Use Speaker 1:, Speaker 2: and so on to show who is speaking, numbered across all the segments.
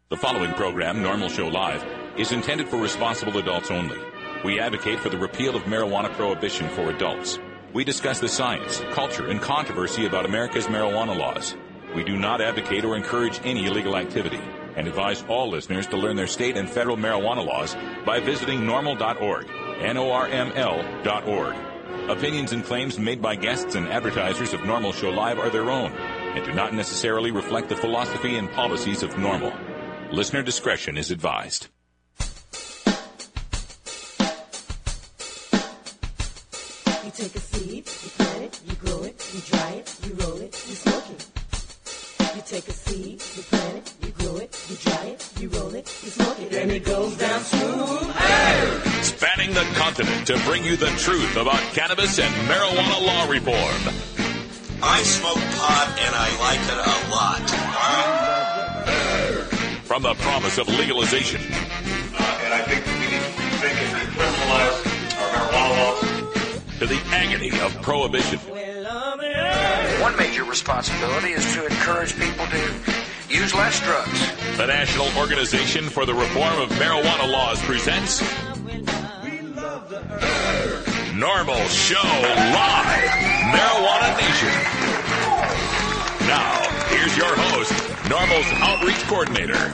Speaker 1: The following program, Normal Show Live, is intended for responsible adults only. We advocate for the repeal of marijuana prohibition for adults. We discuss the science, culture, and controversy about America's marijuana laws. We do not advocate or encourage any illegal activity and advise all listeners to learn their state and federal marijuana laws by visiting normal.org, NORML.org. Opinions and claims made by guests and advertisers of Normal Show Live are their own and do not necessarily reflect the philosophy and policies of Normal. Listener discretion is advised.
Speaker 2: You take a seed, you plant it, you grow it, you dry it, you roll it, you smoke it. You take a seed, you plant it, you grow it, you dry it, you roll it, you smoke it, and it goes down smooth. Hey!
Speaker 1: Spanning the continent to bring you the truth about cannabis and marijuana law reform.
Speaker 3: I smoke pot and I like it a lot.
Speaker 1: From the promise of legalization.
Speaker 4: And I think we need to rethink and decriminalize our marijuana laws.
Speaker 1: To the agony of prohibition.
Speaker 5: One major responsibility is to encourage people to use less drugs.
Speaker 1: The National Organization for the Reform of Marijuana Laws presents Normal Show Live, Marijuana Nation. Now, here's your host, Normal's Outreach Coordinator,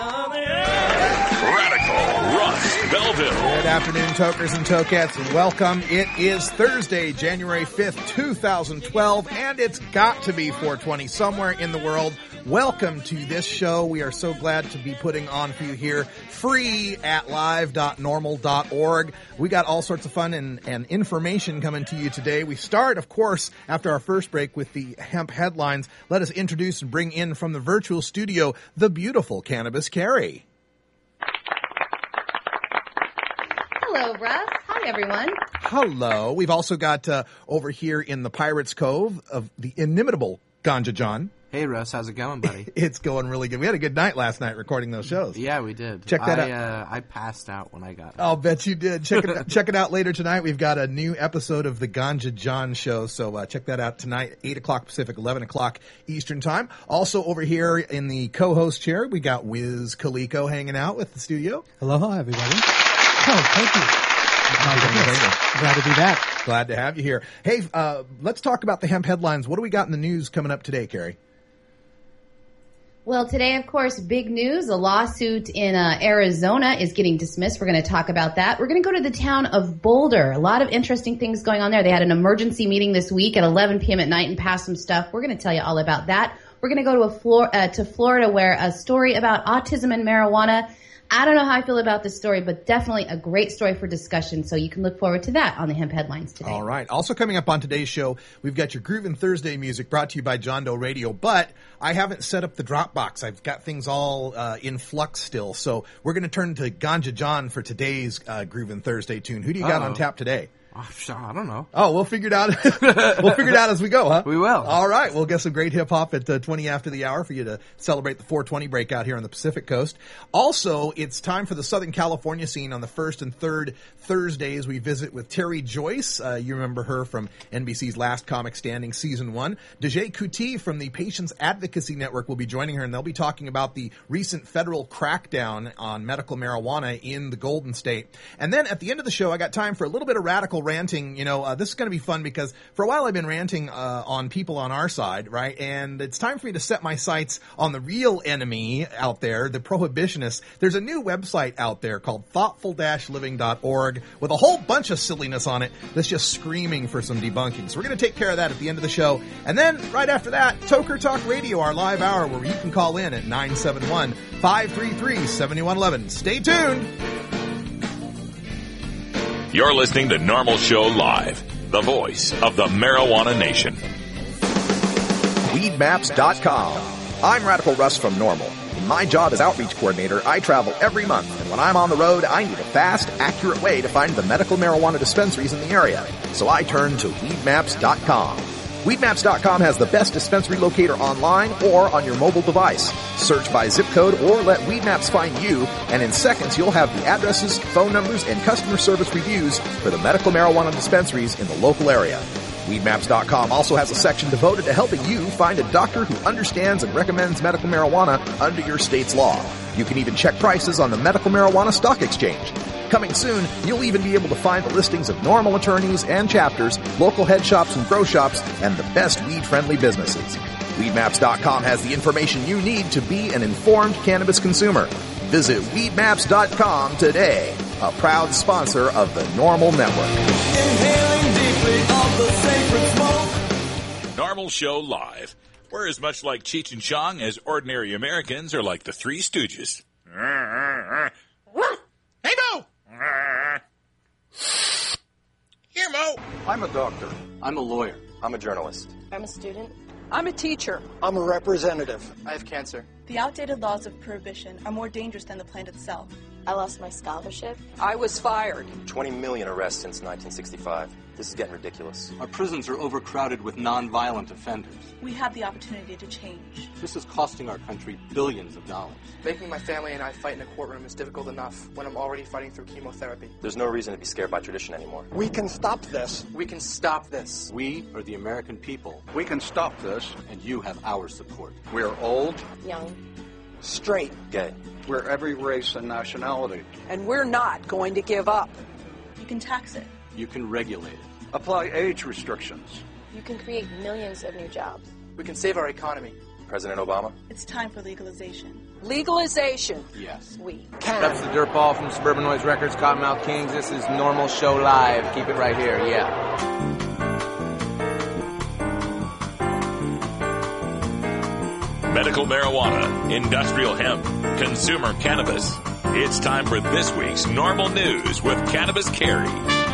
Speaker 1: Radical Russ Belville.
Speaker 6: Good afternoon, tokers and tokettes, and welcome. It is Thursday, January 5th, 2012, and it's got to be 420 somewhere in the world. Welcome to this show. We are so glad to be putting on for you here, free at live.normal.org. We got all sorts of fun and information coming to you today. We start, of course, after our first break with the hemp headlines. Let us introduce and bring in from the virtual studio, the beautiful Cannabis Carrie.
Speaker 7: Hello, Russ. Hi, everyone.
Speaker 6: Hello. We've also got over here in the Pirates Cove of the inimitable Ganja John.
Speaker 8: Hey, Russ. How's it going, buddy?
Speaker 6: It's going really good. We had a good night last night recording those shows.
Speaker 8: Yeah, we did.
Speaker 6: Check that out.
Speaker 8: I passed out when I got home.
Speaker 6: I'll bet you did. Check it out later tonight. We've got a new episode of the Ganja John Show, so check that out tonight, 8 o'clock Pacific, 11 o'clock Eastern Time. Also over here in the co-host chair, we got Wiz Kaliko hanging out with the studio.
Speaker 9: Aloha, everybody. Oh, thank you. Glad to be back.
Speaker 6: Glad to have you here. Hey, let's talk about the hemp headlines. What do we got in the news coming up today, Carrie?
Speaker 7: Well, today, of course, big news. A lawsuit in Arizona is getting dismissed. We're going to talk about that. We're going to go to the town of Boulder. A lot of interesting things going on there. They had an emergency meeting this week at 11 p.m. at night and passed some stuff. We're going to tell you all about that. We're going to go to Florida, where a story about autism and marijuana. I don't know how I feel about this story, but definitely a great story for discussion, so you can look forward to that on the Hemp Headlines today.
Speaker 6: All right. Also coming up on today's show, we've got your Groovin' Thursday music brought to you by John Doe Radio, but I haven't set up the Dropbox. I've got things all in flux still, so we're going to turn to Ganja John for today's Groovin' Thursday tune. Who do you got on tap today?
Speaker 8: I don't know.
Speaker 6: Oh, we'll figure it out. We'll figure it out as we go, huh?
Speaker 8: We will.
Speaker 6: All right. We'll get some great hip hop at 20 after the hour for you to celebrate the 420 breakout here on the Pacific Coast. Also, it's time for the Southern California scene on the first and third Thursdays. We visit with Terry Joyce. You remember her from NBC's Last Comic Standing Season 1. Dejay Kuti from the Patients Advocacy Network will be joining her, and they'll be talking about the recent federal crackdown on medical marijuana in the Golden State. And then at the end of the show, I got time for a little bit of radical ranting. You know, this is going to be fun because for a while I've been ranting on people on our side, right? And it's time for me to set my sights on the real enemy out there, the prohibitionists. There's a new website out there called thoughtful-living.org with a whole bunch of silliness on it that's just screaming for some debunking. So we're going to take care of that at the end of the show. And then right after that, Toker Talk Radio, our live hour where you can call in at 971-533-7111. Stay tuned.
Speaker 1: You're listening to Normal Show Live, the voice of the marijuana nation.
Speaker 10: Weedmaps.com. I'm Radical Russ from Normal. In my job as outreach coordinator, I travel every month, and when I'm on the road, I need a fast, accurate way to find the medical marijuana dispensaries in the area. So I turn to Weedmaps.com. Weedmaps.com has the best dispensary locator online or on your mobile device. Search by zip code or let Weedmaps find you, and in seconds you'll have the addresses, phone numbers, and customer service reviews for the medical marijuana dispensaries in the local area. Weedmaps.com also has a section devoted to helping you find a doctor who understands and recommends medical marijuana under your state's law. You can even check prices on the Medical Marijuana Stock Exchange. Coming soon, you'll even be able to find the listings of NORML attorneys and chapters, local head shops and grow shops, and the best weed-friendly businesses. Weedmaps.com has the information you need to be an informed cannabis consumer. Visit Weedmaps.com today, a proud sponsor of the NORML Network.
Speaker 2: Inhaling deeply of the sacred smoke.
Speaker 1: NORML Show Live. We're as much like Cheech and Chong as ordinary Americans are like the Three Stooges. Hey, Mo! Here, Mo!
Speaker 11: I'm a doctor.
Speaker 8: I'm a lawyer.
Speaker 11: I'm a journalist.
Speaker 12: I'm a student.
Speaker 13: I'm a teacher.
Speaker 11: I'm a representative.
Speaker 14: I have cancer.
Speaker 12: The outdated laws of prohibition are more dangerous than the plant itself.
Speaker 15: I lost my scholarship.
Speaker 13: I was fired.
Speaker 11: 20 million arrests since 1965. This is getting ridiculous.
Speaker 8: Our prisons are overcrowded with non-violent offenders.
Speaker 12: We have the opportunity to change.
Speaker 8: This is costing our country billions of dollars.
Speaker 14: Making my family and I fight in a courtroom is difficult enough when I'm already fighting through chemotherapy.
Speaker 11: There's no reason to be scared by tradition anymore.
Speaker 14: We can stop this. We can stop this.
Speaker 8: We are the American people.
Speaker 11: We can stop this.
Speaker 8: And you have our support.
Speaker 11: We're old,
Speaker 15: young,
Speaker 14: straight,
Speaker 11: gay.
Speaker 16: We're every race and nationality.
Speaker 13: And we're not going to give up.
Speaker 12: You can tax it.
Speaker 8: You can regulate it.
Speaker 16: Apply age restrictions.
Speaker 15: You can create millions of new jobs.
Speaker 14: We can save our economy.
Speaker 11: President Obama?
Speaker 12: It's time for legalization.
Speaker 13: Legalization.
Speaker 8: Yes.
Speaker 15: We
Speaker 14: can.
Speaker 17: That's the Dirtball from Suburban Noise Records, Cottonmouth Kings. This is NORML Show Live. Keep it right here, yeah.
Speaker 1: Medical marijuana, industrial hemp, consumer cannabis. It's time for this week's NORML News with Cannabis Carrie.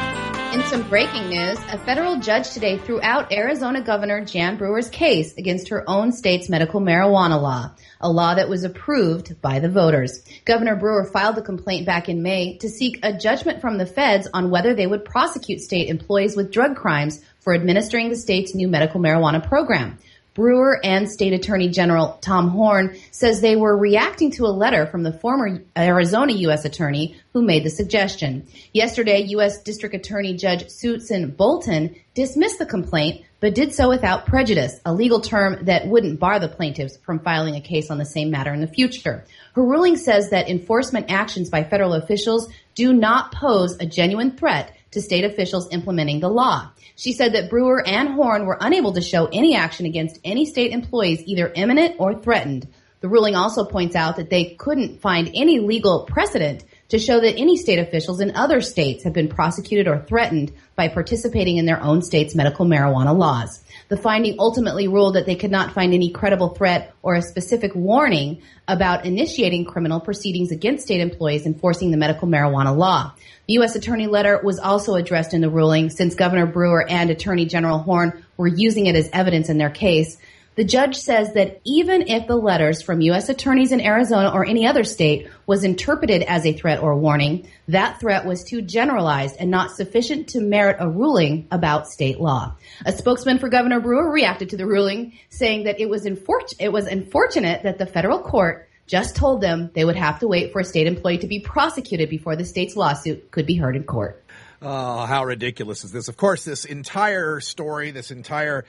Speaker 7: In some breaking news, a federal judge today threw out Arizona Governor Jan Brewer's case against her own state's medical marijuana law, a law that was approved by the voters. Governor Brewer filed the complaint back in May to seek a judgment from the feds on whether they would prosecute state employees with drug crimes for administering the state's new medical marijuana program. Brewer and State Attorney General Tom Horne says they were reacting to a letter from the former Arizona U.S. Attorney who made the suggestion. Yesterday, U.S. District Attorney Judge Susan Bolton dismissed the complaint, but did so without prejudice, a legal term that wouldn't bar the plaintiffs from filing a case on the same matter in the future. Her ruling says that enforcement actions by federal officials do not pose a genuine threat to state officials implementing the law. She said that Brewer and Horne were unable to show any action against any state employees, either imminent or threatened. The ruling also points out that they couldn't find any legal precedent to show that any state officials in other states have been prosecuted or threatened by participating in their own state's medical marijuana laws. The finding ultimately ruled that they could not find any credible threat or a specific warning about initiating criminal proceedings against state employees enforcing the medical marijuana law. The U.S. Attorney letter was also addressed in the ruling since Governor Brewer and Attorney General Horne were using it as evidence in their case. The judge says that even if the letters from U.S. attorneys in Arizona or any other state was interpreted as a threat or warning, that threat was too generalized and not sufficient to merit a ruling about state law. A spokesman for Governor Brewer reacted to the ruling, saying that it was unfortunate that the federal court just told them they would have to wait for a state employee to be prosecuted before the state's lawsuit could be heard in court.
Speaker 6: Oh, how ridiculous is this? Of course, this entire story, this entire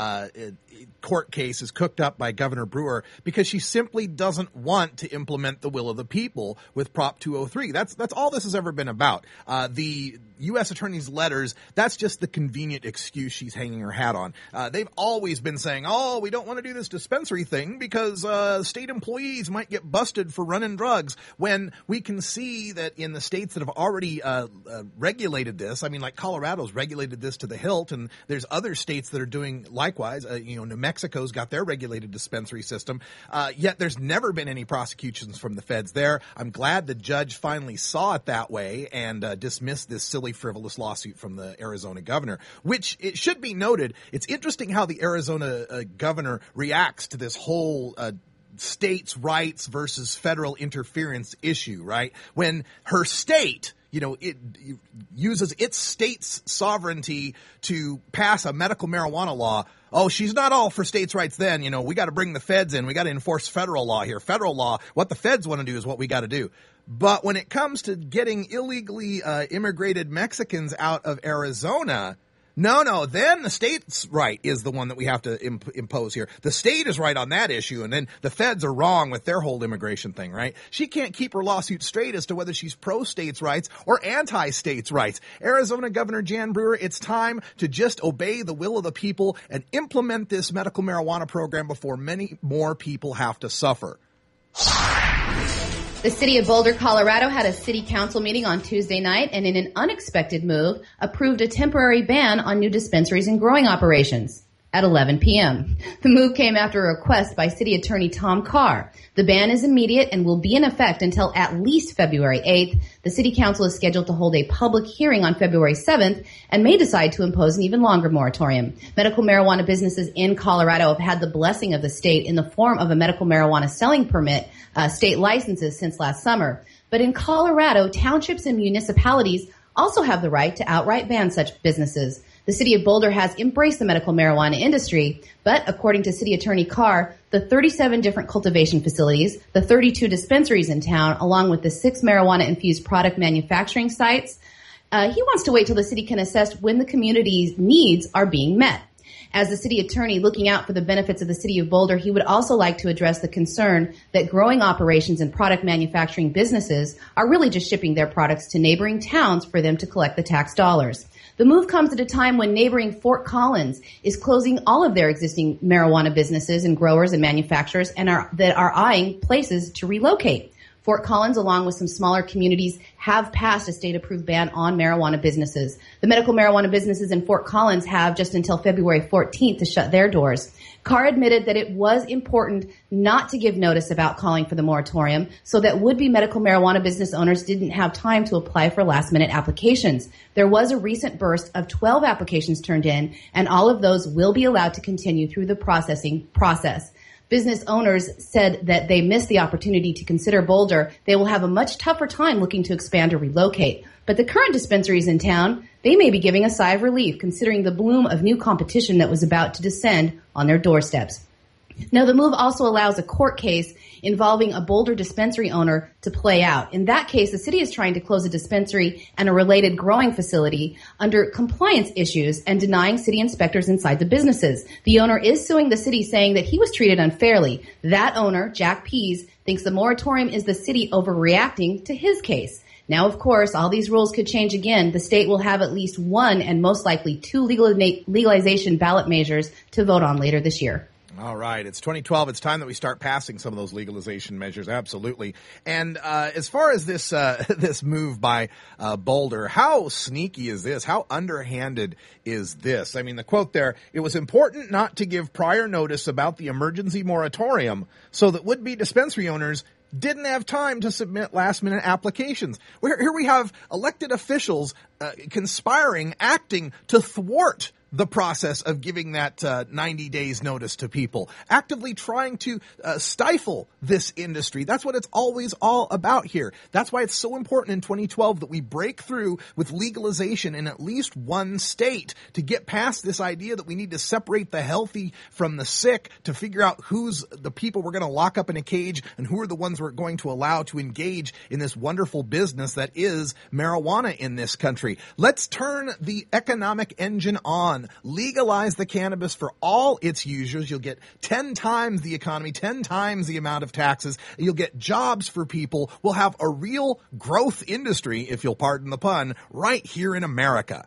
Speaker 6: court case is cooked up by Governor Brewer because she simply doesn't want to implement the will of the people with Prop 203. That's all this has ever been about. The U.S. Attorney's letters, that's just the convenient excuse she's hanging her hat on. They've always been saying, oh, we don't want to do this dispensary thing because state employees might get busted for running drugs, when we can see that in the states that have already regulated this, I mean, like Colorado's regulated this to the hilt, and there's other states that are doing likewise. New Mexico's got their regulated dispensary system, yet there's never been any prosecutions from the feds there. I'm glad the judge finally saw it that way and dismissed this silly, frivolous lawsuit from the Arizona governor, which, it should be noted, it's interesting how the Arizona governor reacts to this whole states' rights versus federal interference issue, right? When her state, it uses its state's sovereignty to pass a medical marijuana law. Oh, she's not all for states' rights then. We got to bring the feds in. We got to enforce federal law here. Federal law, what the feds want to do is what we got to do. But when it comes to getting illegally immigrated Mexicans out of Arizona, No. Then the state's right is the one that we have to impose here. The state is right on that issue, and then the feds are wrong with their whole immigration thing, right? She can't keep her lawsuit straight as to whether she's pro-states' rights or anti-states' rights. Arizona Governor Jan Brewer, it's time to just obey the will of the people and implement this medical marijuana program before many more people have to suffer.
Speaker 7: The city of Boulder, Colorado had a city council meeting on Tuesday night and in an unexpected move approved a temporary ban on new dispensaries and growing operations at 11 p.m. The move came after a request by City Attorney Tom Carr. The ban is immediate and will be in effect until at least February 8th. The City Council is scheduled to hold a public hearing on February 7th and may decide to impose an even longer moratorium. Medical marijuana businesses in Colorado have had the blessing of the state in the form of a medical marijuana selling permit, state licenses since last summer. But in Colorado, townships and municipalities also have the right to outright ban such businesses. The city of Boulder has embraced the medical marijuana industry, but according to City Attorney Carr, the 37 different cultivation facilities, the 32 dispensaries in town, along with the 6 marijuana-infused product manufacturing sites, he wants to wait till the city can assess when the community's needs are being met. As the city attorney looking out for the benefits of the city of Boulder, he would also like to address the concern that growing operations and product manufacturing businesses are really just shipping their products to neighboring towns for them to collect the tax dollars. The move comes at a time when neighboring Fort Collins is closing all of their existing marijuana businesses and growers and manufacturers and are eyeing places to relocate. Fort Collins, along with some smaller communities, have passed a state-approved ban on marijuana businesses. The medical marijuana businesses in Fort Collins have just until February 14th to shut their doors. Carr admitted that it was important not to give notice about calling for the moratorium so that would-be medical marijuana business owners didn't have time to apply for last-minute applications. There was a recent burst of 12 applications turned in, and all of those will be allowed to continue through the processing process. Business owners said that they missed the opportunity to consider Boulder. They will have a much tougher time looking to expand or relocate. But the current dispensaries in town, they may be giving a sigh of relief considering the bloom of new competition that was about to descend on their doorsteps. Now, the move also allows a court case involving a Boulder dispensary owner to play out. In that case, the city is trying to close a dispensary and a related growing facility under compliance issues and denying city inspectors inside the businesses. The owner is suing the city, saying that he was treated unfairly. That owner, Jack Pease, thinks the moratorium is the city overreacting to his case. Now, of course, all these rules could change again. The state will have at least one and most likely 2 legalization ballot measures to vote on later this year.
Speaker 6: All right. It's 2012. It's time that we start passing some of those legalization measures. Absolutely. And as far as this this move by Boulder, how sneaky is this? How underhanded is this? I mean, the quote there, it was important not to give prior notice about the emergency moratorium so that would-be dispensary owners didn't have time to submit last-minute applications. Here we have elected officials conspiring, acting to thwart the process of giving that 90 days notice to people, actively trying to stifle this industry. That's what it's always all about here. That's why it's so important in 2012 that we break through with legalization in at least one state to get past this idea that we need to separate the healthy from the sick, to figure out who's the people we're going to lock up in a cage and who are the ones we're going to allow to engage in this wonderful business that is marijuana in this country. Let's turn the economic engine on. Legalize the cannabis for all its users. You'll get 10 times the economy, 10 times the amount of taxes. You'll get jobs for people. We'll have a real growth industry, if you'll pardon the pun, right here in America.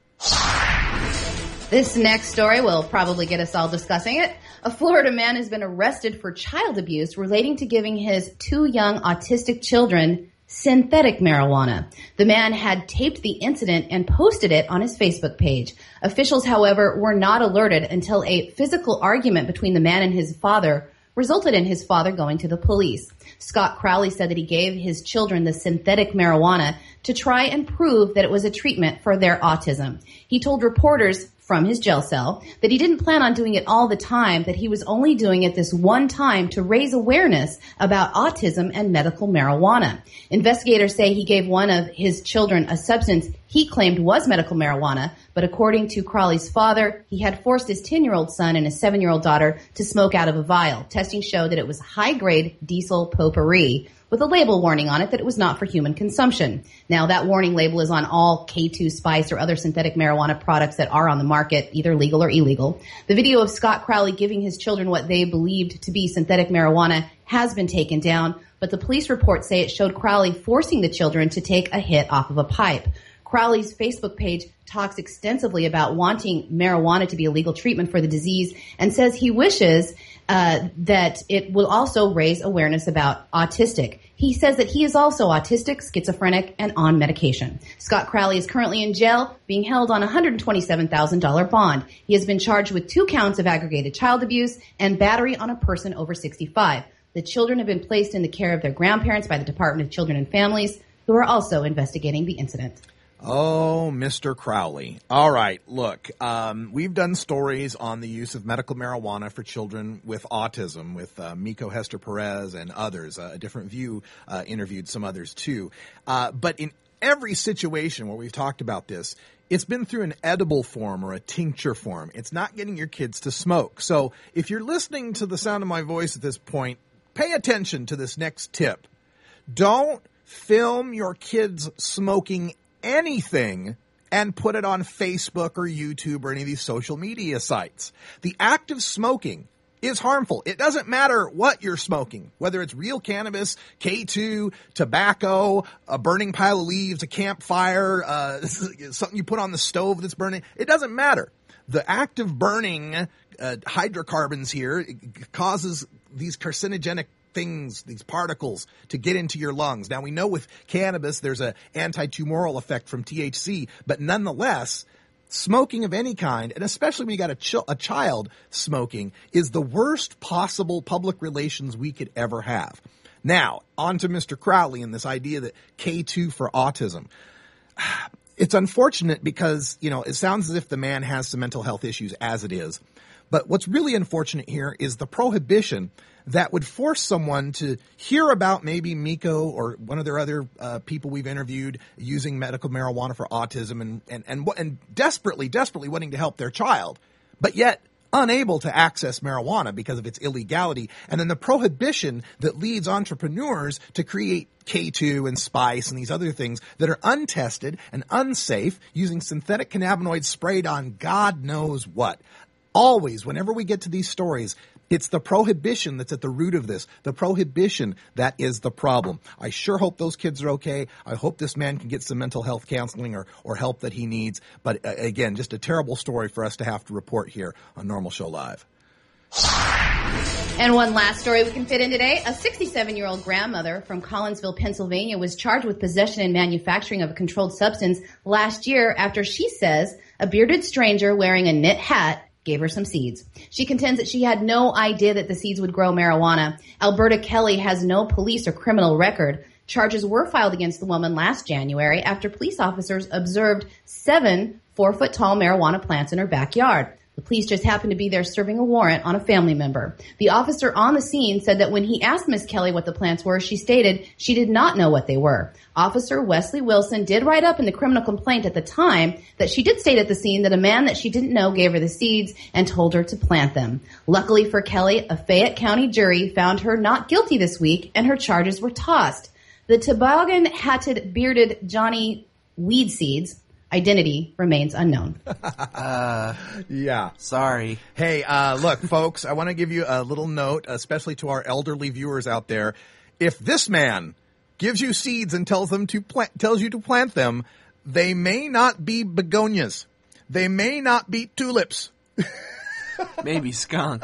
Speaker 7: This next story will probably get us all discussing it. A Florida man has been arrested for child abuse relating to giving his 2 young autistic children synthetic marijuana. The man had taped the incident and posted it on his Facebook page. Officials, however, were not alerted until a physical argument between the man and his father resulted in his father going to the police. Scott Crowley said that he gave his children the synthetic marijuana to try and prove that it was a treatment for their autism. He told reporters from his jail cell that he didn't plan on doing it all the time, that he was only doing it this one time to raise awareness about autism and medical marijuana. Investigators say he gave one of his children a substance he claimed was medical marijuana, but according to Crowley's father, he had forced his 10-year-old son and his 7-year-old daughter to smoke out of a vial. Testing showed that it was high-grade diesel potpourri, with a label warning on it that it was not for human consumption. Now, that warning label is on all K2 Spice or other synthetic marijuana products that are on the market, either legal or illegal. The video of Scott Crowley giving his children what they believed to be synthetic marijuana has been taken down, but the police reports say it showed Crowley forcing the children to take a hit off of a pipe. Crowley's Facebook page talks extensively about wanting marijuana to be a legal treatment for the disease and says he wishes that it will also raise awareness about autistic. He says that he is also autistic, schizophrenic, and on medication. Scott Crowley is currently in jail, being held on a $127,000 bond. He has been charged with 2 counts of aggravated child abuse and battery on a person over 65. The children have been placed in the care of their grandparents by the Department of Children and Families, who are also investigating the incident.
Speaker 6: Oh, Mr. Crowley. All right, look, we've done stories on the use of medical marijuana for children with autism with Miko Hester Perez and others. A Different View interviewed some others too. But in every situation where we've talked about this, it's been through an edible form or a tincture form. It's not getting your kids to smoke. So if you're listening to the sound of my voice at this point, pay attention to this next tip. Don't film your kids smoking anything and put it on Facebook or YouTube or any of these social media sites. The act of smoking is harmful. It doesn't matter what you're smoking, whether it's real cannabis, K2, tobacco, a burning pile of leaves, a campfire, something you put on the stove that's burning. It doesn't matter. The act of burning hydrocarbons here causes these carcinogenic things, these particles, to get into your lungs. Now, we know with cannabis there's an anti-tumoral effect from THC, but nonetheless, smoking of any kind, and especially when you got a child smoking, is the worst possible public relations we could ever have. Now, on to Mr. Crowley and this idea that K2 for autism. It's unfortunate because, it sounds as if the man has some mental health issues as it is. But what's really unfortunate here is the prohibition that would force someone to hear about maybe Miko or one of their other people we've interviewed using medical marijuana for autism and desperately wanting to help their child, but yet unable to access marijuana because of its illegality. And then the prohibition that leads entrepreneurs to create K2 and Spice and these other things that are untested and unsafe, using synthetic cannabinoids sprayed on God knows what. Always, whenever we get to these stories, it's the prohibition that's at the root of this. The prohibition that is the problem. I sure hope those kids are okay. I hope this man can get some mental health counseling or help that he needs. But again, just a terrible story for us to have to report here on Normal Show Live.
Speaker 7: And one last story we can fit in today. A 67-year-old grandmother from Collinsville, Pennsylvania was charged with possession and manufacturing of a controlled substance last year after she says a bearded stranger wearing a knit hat gave her some seeds. She contends that she had no idea that the seeds would grow marijuana. Alberta Kelly has no police or criminal record. Charges were filed against the woman last January after police officers observed 7 4-foot-tall marijuana plants in her backyard. The police just happened to be there serving a warrant on a family member. The officer on the scene said that when he asked Miss Kelly what the plants were, she stated she did not know what they were. Officer Wesley Wilson did write up in the criminal complaint at the time that she did state at the scene that a man that she didn't know gave her the seeds and told her to plant them. Luckily for Kelly, a Fayette County jury found her not guilty this week and her charges were tossed. The toboggan-hatted bearded Johnny Weed Seeds identity remains unknown.
Speaker 6: Yeah.
Speaker 17: Sorry.
Speaker 6: Hey, look, folks, I want to give you a little note, especially to our elderly viewers out there. If this man gives you seeds and tells you to plant them, they may not be begonias. They may not be tulips.
Speaker 17: Maybe skunk.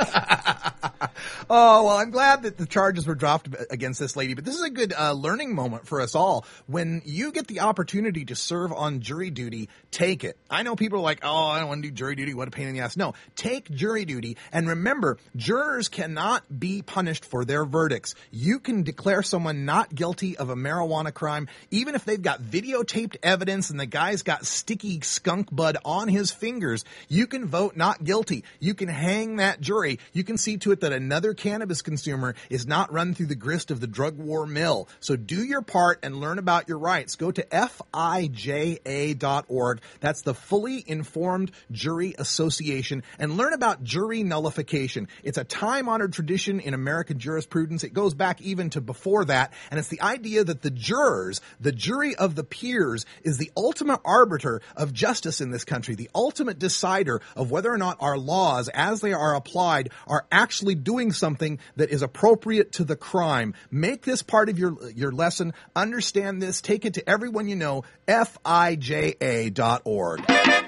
Speaker 6: Oh, well, I'm glad that the charges were dropped against this lady, but this is a good learning moment for us all. When you get the opportunity to serve on jury duty, take it. I know people are like, oh, I don't want to do jury duty. What a pain in the ass. No, take jury duty. And remember, jurors cannot be punished for their verdicts. You can declare someone not guilty of a marijuana crime, even if they've got videotaped evidence and the guy's got sticky skunk bud on his fingers. You can vote not guilty. You can hang that jury. You can see to it that another cannabis consumer is not run through the grist of the drug war mill. So do your part and learn about your rights. Go to FIJA.org. That's the Fully Informed Jury Association, and learn about jury nullification. It's a time-honored tradition in American jurisprudence. It goes back even to before that, and it's the idea that the jurors, the jury of the peers, is the ultimate arbiter of justice in this country, the ultimate decider of whether or not our laws, as they are applied, are actually doing something that is appropriate to the crime. Make this part of your lesson. Understand this. Take it to everyone you know. FIJA.org.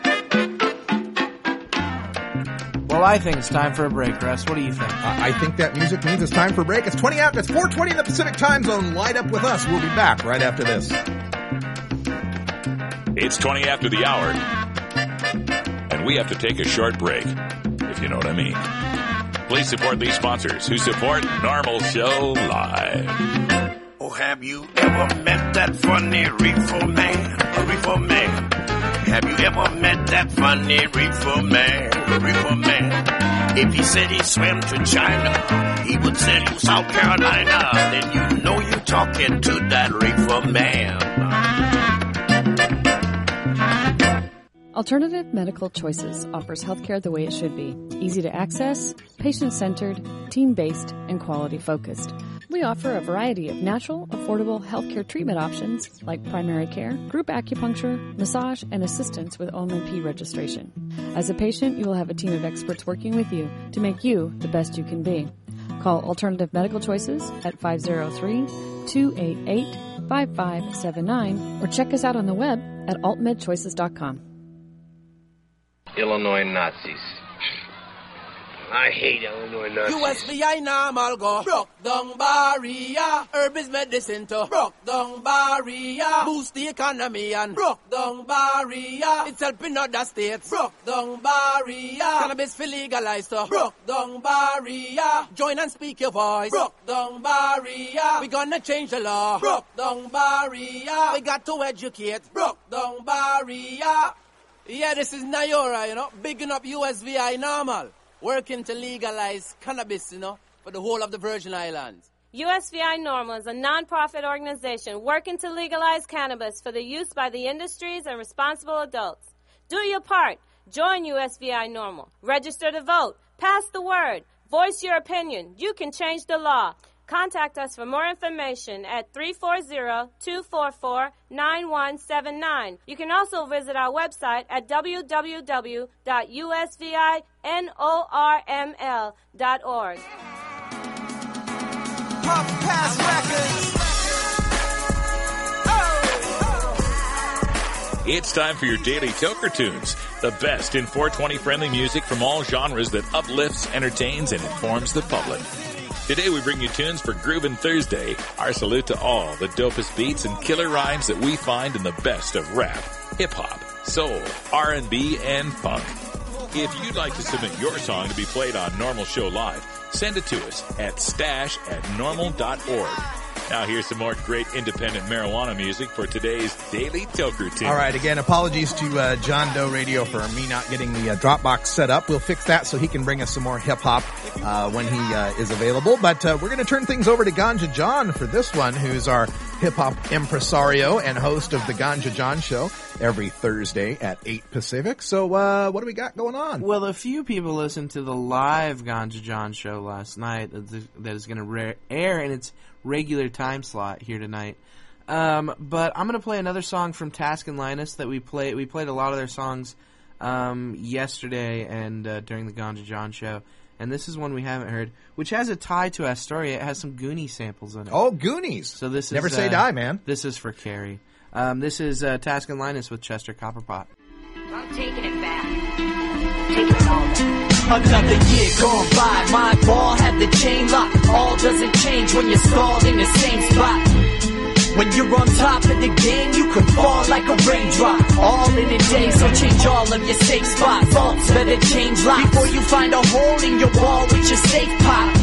Speaker 18: Well, I think it's time for a break, Russ. What do you think?
Speaker 6: I think that music means it's time for a break. It's 4:20 in the Pacific Time Zone. Light up with us. We'll be back right after this.
Speaker 1: It's 20 after the hour, and we have to take a short break, if you know what I mean. Please support these sponsors who support Normal Show Live.
Speaker 19: Oh, have you ever met that funny reefer man? A reefer man. Have you ever met that funny reefer man? A reefer man. If he said he swam to China, he would tell you South Carolina. Then you know you're talking to that reefer man.
Speaker 20: Alternative Medical Choices offers healthcare the way it should be. Easy to access, patient-centered, team-based, and quality-focused. We offer a variety of natural, affordable healthcare treatment options like primary care, group acupuncture, massage, and assistance with OMP registration. As a patient, you will have a team of experts working with you to make you the best you can be. Call Alternative Medical Choices at 503-288-5579 or check us out on the web at altmedchoices.com.
Speaker 21: Illinois Nazis. I hate Illinois Nazis.
Speaker 22: USVI normal go broke down barrier. Herb is medicine to broke down barrier. Boost the economy and broke down barrier. It's helping other states broke down barrier. Cannabis for legalized to broke down barrier. Join and speak your voice broke down barrier. We gonna change the law broke down barrier. We got to educate broke down barrier. Yeah, this is Nayora, bigging up USVI normal. Working to legalize cannabis, for the whole of the Virgin Islands.
Speaker 23: USVI Normal is a non-profit organization working to legalize cannabis for the use by the industries and responsible adults. Do your part. Join USVI Normal. Register to vote. Pass the word. Voice your opinion. You can change the law. Contact us for more information at 340-244-9179. You can also visit our website at www.usvinorml.org.
Speaker 1: It's time for your daily Toker Tunes, the best in 420 friendly music from all genres that uplifts, entertains, and informs the public. Today we bring you tunes for Groovin' Thursday. Our salute to all the dopest beats and killer rhymes that we find in the best of rap, hip-hop, soul, R&B, and funk. If you'd like to submit your song to be played on Normal Show Live, send it to us at stash@normal.org. Now here's some more great independent marijuana music for today's Daily Toker Tune.
Speaker 6: All right, again, apologies to John Doe Radio for me not getting the Dropbox set up. We'll fix that so he can bring us some more hip-hop when he is available. But we're going to turn things over to Ganja John for this one, who's our hip-hop impresario and host of the Ganja John Show every Thursday at 8 Pacific. So what do we got going on?
Speaker 18: Well, a few people listened to the live Ganja John Show last night that is going to air in its regular time slot here tonight. But I'm going to play another song from Task and Linus that we played. We played a lot of their songs yesterday and during the Ganja John Show. And this is one we haven't heard, which has a tie to Astoria. It has some Goonies samples in it.
Speaker 6: Oh, Goonies! So
Speaker 18: this is
Speaker 6: Never Say Die, man.
Speaker 18: This is for Carrie. This is Task and Linus with Chester Copperpot.
Speaker 24: I'm taking it back. Taking it all back.
Speaker 2: Another year gone by, my ball had the chain lock. All doesn't change when you're stalled in the same spot. When you're on top of the game, you could fall like a raindrop. All in a day, so change all of your safe spots. Vaults better change locks before you find a hole in your wall with your safe pop.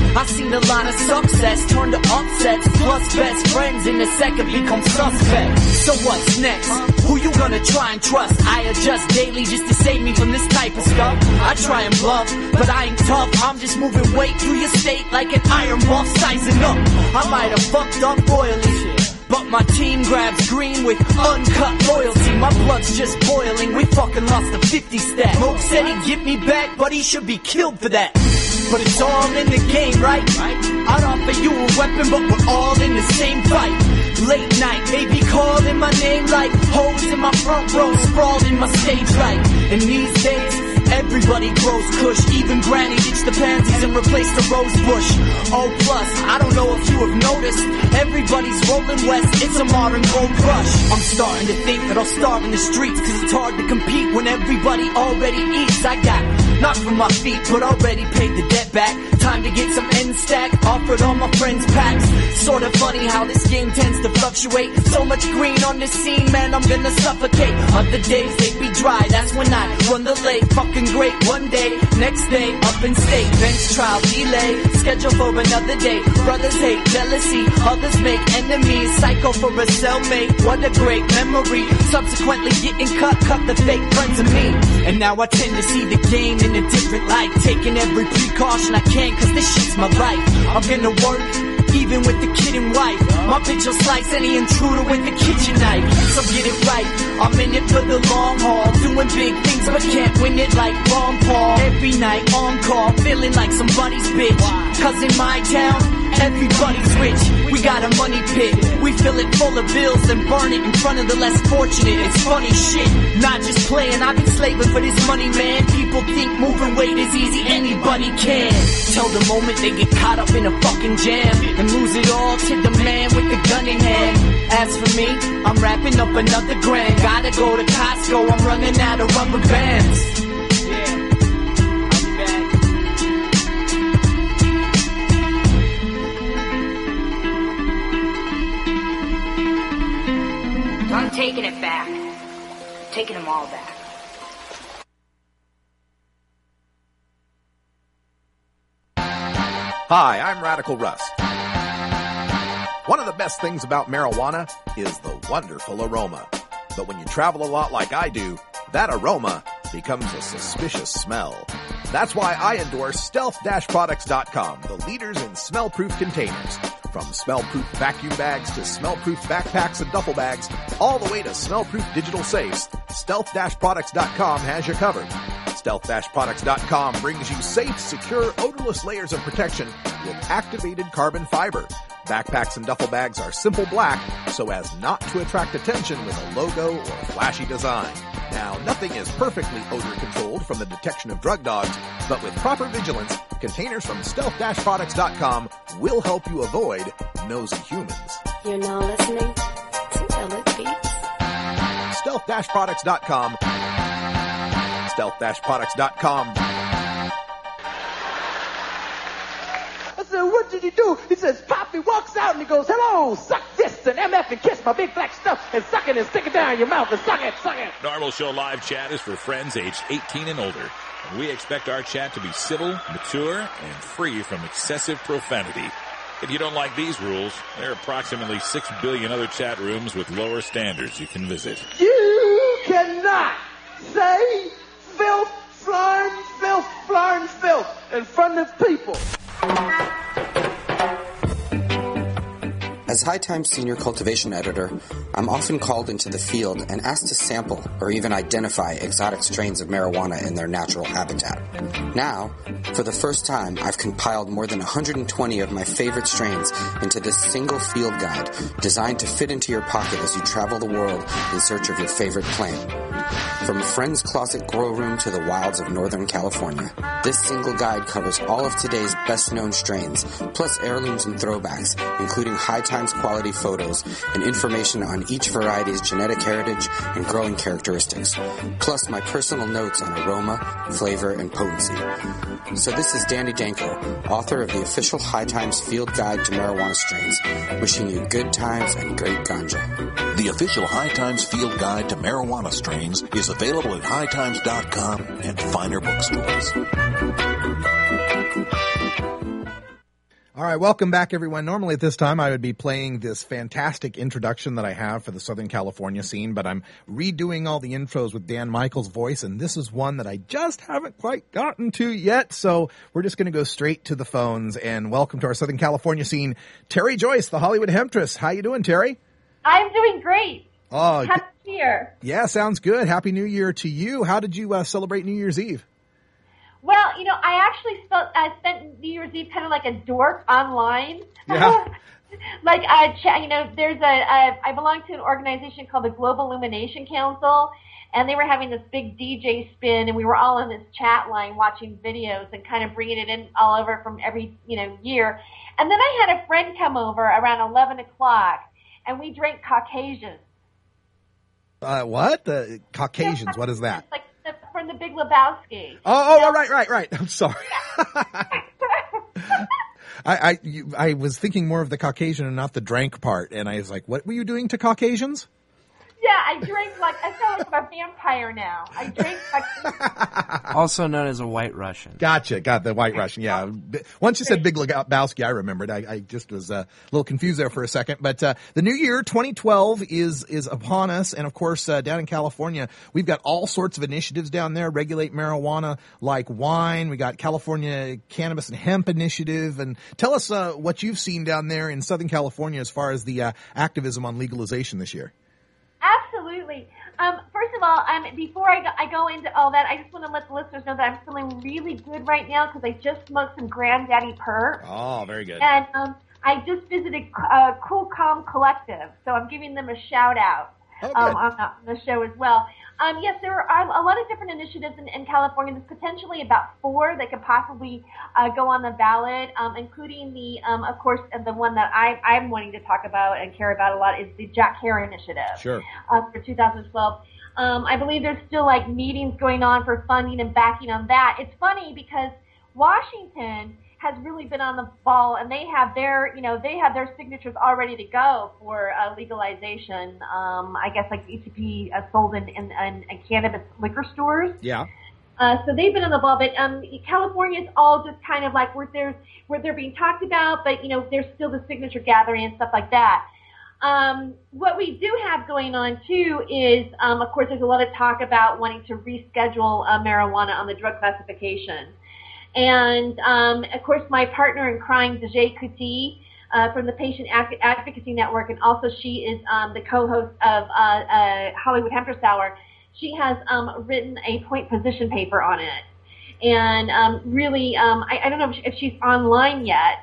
Speaker 3: I seen a lot of success turn to upsets, plus best friends in a second become suspects. So what's next? Who you gonna try and trust? I adjust daily just to save me from this type of stuff. I try and bluff, but I ain't tough. I'm just moving weight through your state like an iron buff, sizing up. I might have fucked up royally, but my team grabs green with uncut loyalty. My blood's just boiling, we fucking lost a 50 stack. Moke said he'd get me back, but he should be killed for that. But it's all in the game, right? I'd offer you a weapon, but we're all in the same fight. Late night, they be calling my name like hoes in my front row, sprawled in my stage light. And these days, everybody grows kush. Even granny ditched the pansies and replaced the rose bush. Oh, plus, I don't know if you have noticed, everybody's rolling west, it's a modern gold rush. I'm starting to think that I'll starve in the streets, cause it's hard to compete when everybody already eats. I got knocked from my feet, but already paid the debt back. Time to get some end stack, offered all my friends packs. Sorta funny how this game tends to fluctuate. So much green on the scene, man, I'm gonna suffocate. Other days they be dry, that's when I run the lake. Fucking great one day, next day up in state. Bench trial delay, schedule for another day. Brothers hate jealousy, others make enemies. Psycho for a cellmate, what a great memory. Subsequently getting cut the fake friends of me. And now I tend to see the game in a different light, taking every precaution I can, cause this shit's my life. I'm gonna work even with the kid and wife. My bitch will slice any intruder with the kitchen knife. So get it right, I'm in it for the long haul, doing big things but can't win it like Ron Paul. Every night on call, feeling like somebody's bitch, cause in my town, everybody's rich. We got a money pit, we fill it full of bills and burn it in front of the less fortunate. It's funny shit, not just playing, I've been slaving for this money, man. People think moving weight is easy, anybody can. Till the moment they get caught up in a fucking jam and lose it all to the man with the gun in hand. As for me, I'm wrapping up another grand. Gotta go to Costco, I'm running out of rubber bands.
Speaker 24: I'm taking it back. Taking them all back.
Speaker 10: Hi, I'm Radical Russ. One of the best things about marijuana is the wonderful aroma. But when you travel a lot like I do, that aroma becomes a suspicious smell. That's why I endorse Stealth-Products.com, the leaders in smell-proof containers. From smell-proof vacuum bags to smell-proof backpacks and duffel bags, all the way to smell-proof digital safes, Stealth-Products.com has you covered. Stealth-Products.com brings you safe, secure, odorless layers of protection with activated carbon fiber. Backpacks and duffel bags are simple black so as not to attract attention with a logo or flashy design. Now, nothing is perfectly odor controlled from the detection of drug dogs, but with proper vigilance, containers from Stealth-Products.com will help you avoid nosy humans.
Speaker 15: You're now listening to Elliot Beats.
Speaker 10: Stealth-Products.com. Stealth-Products.com.
Speaker 4: I said, what did he do? He says, Poppy walks out and he goes, hello, suck this and MF and kiss my big black stuff and suck it and stick it down your mouth and suck it, suck it.
Speaker 1: Normal Show Live chat is for friends aged 18 and older. And we expect our chat to be civil, mature, and free from excessive profanity. If you don't like these rules, there are approximately 6 billion other chat rooms with lower standards you can visit.
Speaker 4: You cannot say filth, filth in front of people.
Speaker 5: As High Times Senior Cultivation Editor, I'm often called into the field and asked to sample or even identify exotic strains of marijuana in their natural habitat. Now, for the first time, I've compiled more than 120 of my favorite strains into this single field guide designed to fit into your pocket as you travel the world in search of your favorite plant. From a friend's closet grow room to the wilds of Northern California, this single guide covers all of today's best-known strains, plus heirlooms and throwbacks, including High Times quality photos and information on each variety's genetic heritage and growing characteristics, plus my personal notes on aroma, flavor, and potency. So this is Danny Danko, author of the official High Times Field Guide to Marijuana Strains, wishing you good times and great ganja.
Speaker 9: The official High Times Field Guide to Marijuana Strains is available at hightimes.com and finer bookstores.
Speaker 6: All right, welcome back, everyone. Normally at this time, I would be playing this fantastic introduction that I have for the Southern California scene, but I'm redoing all the intros with Dan Michaels' voice, and this is one that I just haven't quite gotten to yet, so we're just going to go straight to the phones, and welcome to our Southern California scene, Terry Joyce, the Hollywood Hemptress. How you doing, Terry?
Speaker 11: I'm doing great.
Speaker 6: Oh,
Speaker 11: Happy New Year.
Speaker 6: Yeah, sounds good. Happy New Year to you. How did you celebrate New Year's Eve?
Speaker 11: Well, I actually spent New Year's Eve kind of like a dork online.
Speaker 6: Yeah.
Speaker 11: Like, there's I belong to an organization called the Global Illumination Council, and they were having this big DJ spin, and we were all in this chat line watching videos and kind of bringing it in all over from every, year. And then I had a friend come over around 11 o'clock, and we drank Caucasian.
Speaker 6: What? The Caucasians, what is that?
Speaker 11: Like from the Big Lebowski.
Speaker 6: Oh, right. I'm sorry. I was thinking more of the Caucasian and not the drank part, and I was like, what were you doing to Caucasians?
Speaker 11: Yeah, I drank I feel like I'm a vampire now. I drank
Speaker 18: also known as a White Russian.
Speaker 6: Gotcha, got the White Russian, yeah. Once you said Big Lebowski, I remembered. I just was a little confused there for a second. But the new year, 2012, is upon us, and of course, down in California, we've got all sorts of initiatives down there, regulate marijuana like wine. We got California Cannabis and Hemp Initiative, and tell us what you've seen down there in Southern California as far as the activism on legalization this year.
Speaker 11: Absolutely. First of all, before I go into all that, I just want to let the listeners know that I'm feeling really good right now because I just smoked some Granddaddy Perp.
Speaker 6: Oh, very good.
Speaker 11: And I just visited Cool Calm Collective, so I'm giving them a shout out on the show as well. Yes, there are a lot of different initiatives in California. There's potentially about 4 that could possibly go on the ballot, including of course, the one that I'm wanting to talk about and care about a lot is the Jack Herer Initiative.
Speaker 6: Sure.
Speaker 11: For 2012. I believe there's still meetings going on for funding and backing on that. It's funny because Washington has really been on the ball, and they have their signatures all ready to go for legalization. I guess ECP sold in cannabis liquor stores.
Speaker 6: Yeah.
Speaker 11: So they've been on the ball, but California is all just kind of like where they're being talked about, but there's still the signature gathering and stuff like that. What we do have going on too is, of course, there's a lot of talk about wanting to reschedule marijuana on the drug classification. And, of course, my partner in crime, Dejay Kuti, from the Patient Advocacy Network, and also she is the co-host of Hollywood Hemptress Hour. She has written a point position paper on it. And really, I don't know if she's online yet,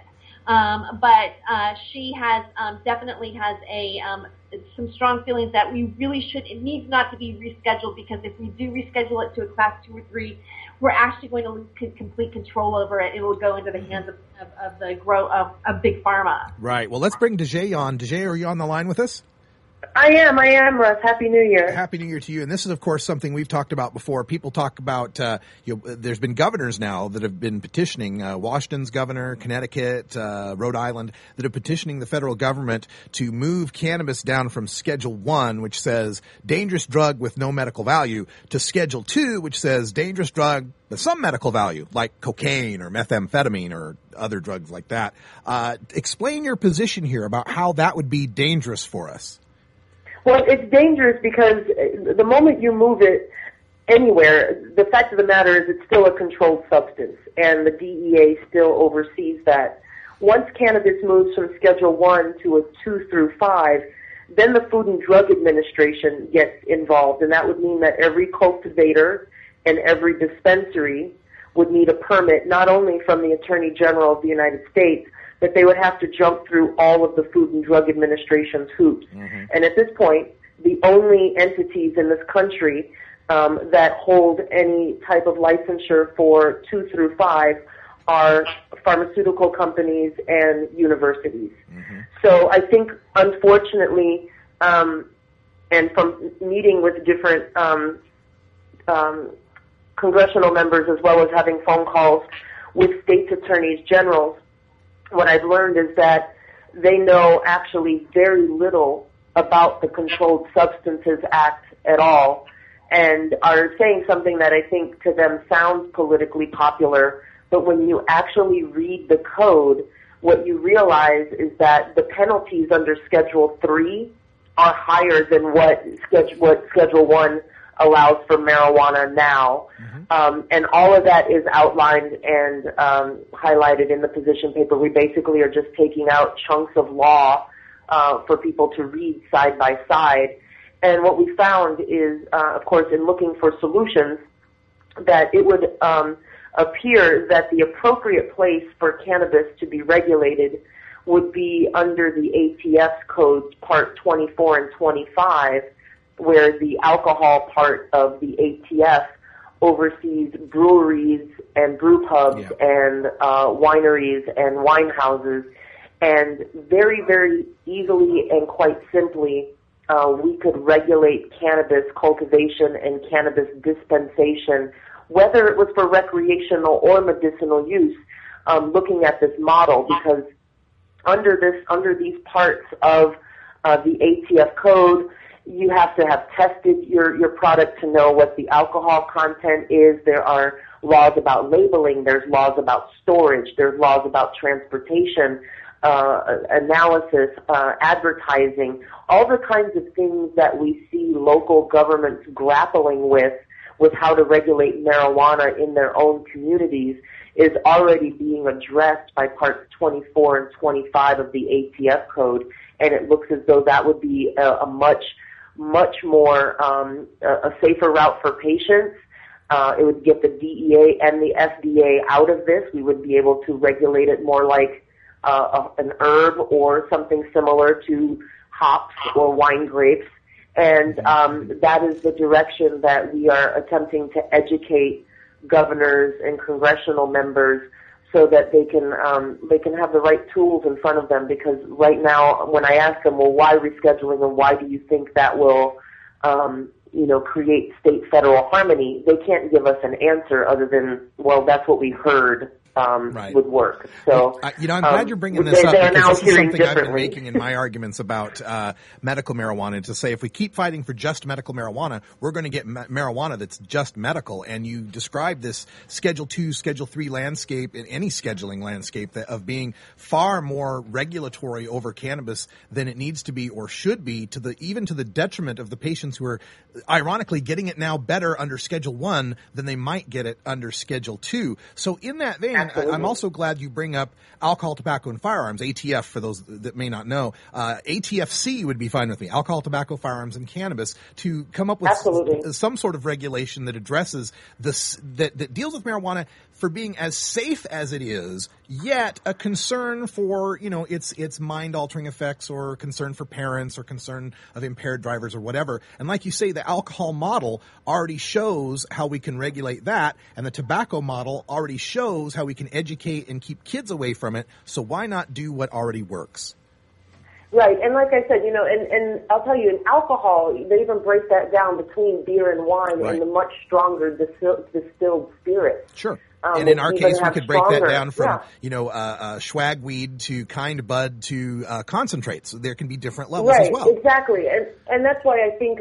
Speaker 11: but she has definitely has some strong feelings that we really it needs not to be rescheduled, because if we do reschedule it to a class 2 or 3, we're actually going to lose complete control over it. It will go into the hands of the of Big Pharma.
Speaker 6: Right. Well, let's bring Dejay on. Dejay, are you on the line with us?
Speaker 12: I am, Russ. Happy New Year.
Speaker 6: Happy New Year to you. And this is, of course, something we've talked about before. People talk about, there's been governors now that have been petitioning, Washington's governor, Connecticut, Rhode Island, that are petitioning the federal government to move cannabis down from Schedule 1, which says dangerous drug with no medical value, to Schedule 2, which says dangerous drug with some medical value, like cocaine or methamphetamine or other drugs like that. Explain your position here about how that would be dangerous for us.
Speaker 12: Well, it's dangerous because the moment you move it anywhere, the fact of the matter is it's still a controlled substance, and the DEA still oversees that. Once cannabis moves from Schedule 1 to a 2 through 5, then the Food and Drug Administration gets involved, and that would mean that every cultivator and every dispensary would need a permit, not only from the Attorney General of the United States, but they would have to jump through all of the Food and Drug Administration's hoops. Mm-hmm. And at this point, the only entities in this country that hold any type of licensure for 2 through 5 are pharmaceutical companies and universities. Mm-hmm. So I think, unfortunately, and from meeting with different congressional members as well as having phone calls with states' attorneys generals, what I've learned is that they know actually very little about the Controlled Substances Act at all, and are saying something that I think to them sounds politically popular, but when you actually read the code, what you realize is that the penalties under Schedule 3 are higher than what Schedule 1 allows for marijuana now. And all of that is outlined and highlighted in the position paper. We basically are just taking out chunks of law for people to read side by side. And what we found is, of course, in looking for solutions, that it would appear that the appropriate place for cannabis to be regulated would be under the ATF codes, Part 24 and 25, where the alcohol part of the ATF oversees breweries and brew pubs and wineries and wine houses. And very, very easily and quite simply, we could regulate cannabis cultivation and cannabis dispensation, whether it was for recreational or medicinal use, looking at this model, because under these parts of the ATF code, you have to have tested your product to know what the alcohol content is. There are laws about labeling. There's laws about storage. There's laws about transportation, analysis, advertising, all the kinds of things that we see local governments grappling with how to regulate marijuana in their own communities is already being addressed by Parts 24 and 25 of the ATF code, and it looks as though that would be a much more a safer route for patients. It would get the DEA and the FDA out of this. We would be able to regulate it more like an herb or something similar to hops or wine grapes. And that is the direction that we are attempting to educate governors and congressional members so that they can have the right tools in front of them. Because right now, when I ask them, well, why rescheduling and why do you think that will, create state-federal harmony, they can't give us an answer other than, well, that's what we heard would work. So,
Speaker 6: I'm glad you're bringing this up, because this is something I've been making in my arguments about medical marijuana, to say if we keep fighting for just medical marijuana, we're going to get marijuana that's just medical. And you describe this Schedule 2, Schedule 3 landscape, in any scheduling landscape, of being far more regulatory over cannabis than it needs to be or should be, even to the detriment of the patients who are ironically getting it now better under Schedule 1 than they might get it under Schedule 2. So in that vein, I'm also glad you bring up alcohol, tobacco, and firearms, ATF, for those that may not know. ATFC would be fine with me, alcohol, tobacco, firearms, and cannabis, to come up with some sort of regulation that addresses this, that deals with marijuana for being as safe as it is, yet a concern for, its mind-altering effects, or concern for parents, or concern of impaired drivers, or whatever. And like you say, the alcohol model already shows how we can regulate that, and the tobacco model already shows how we can educate and keep kids away from it. So why not do what already works?
Speaker 12: Right, and like I said, and I'll tell you, in alcohol, they even break that down between beer and wine and the much stronger distilled spirits.
Speaker 6: Sure. And in our case, we could break that down from, swagweed to kind bud to concentrates. So there can be different levels as well.
Speaker 12: Right, exactly. And that's why I think,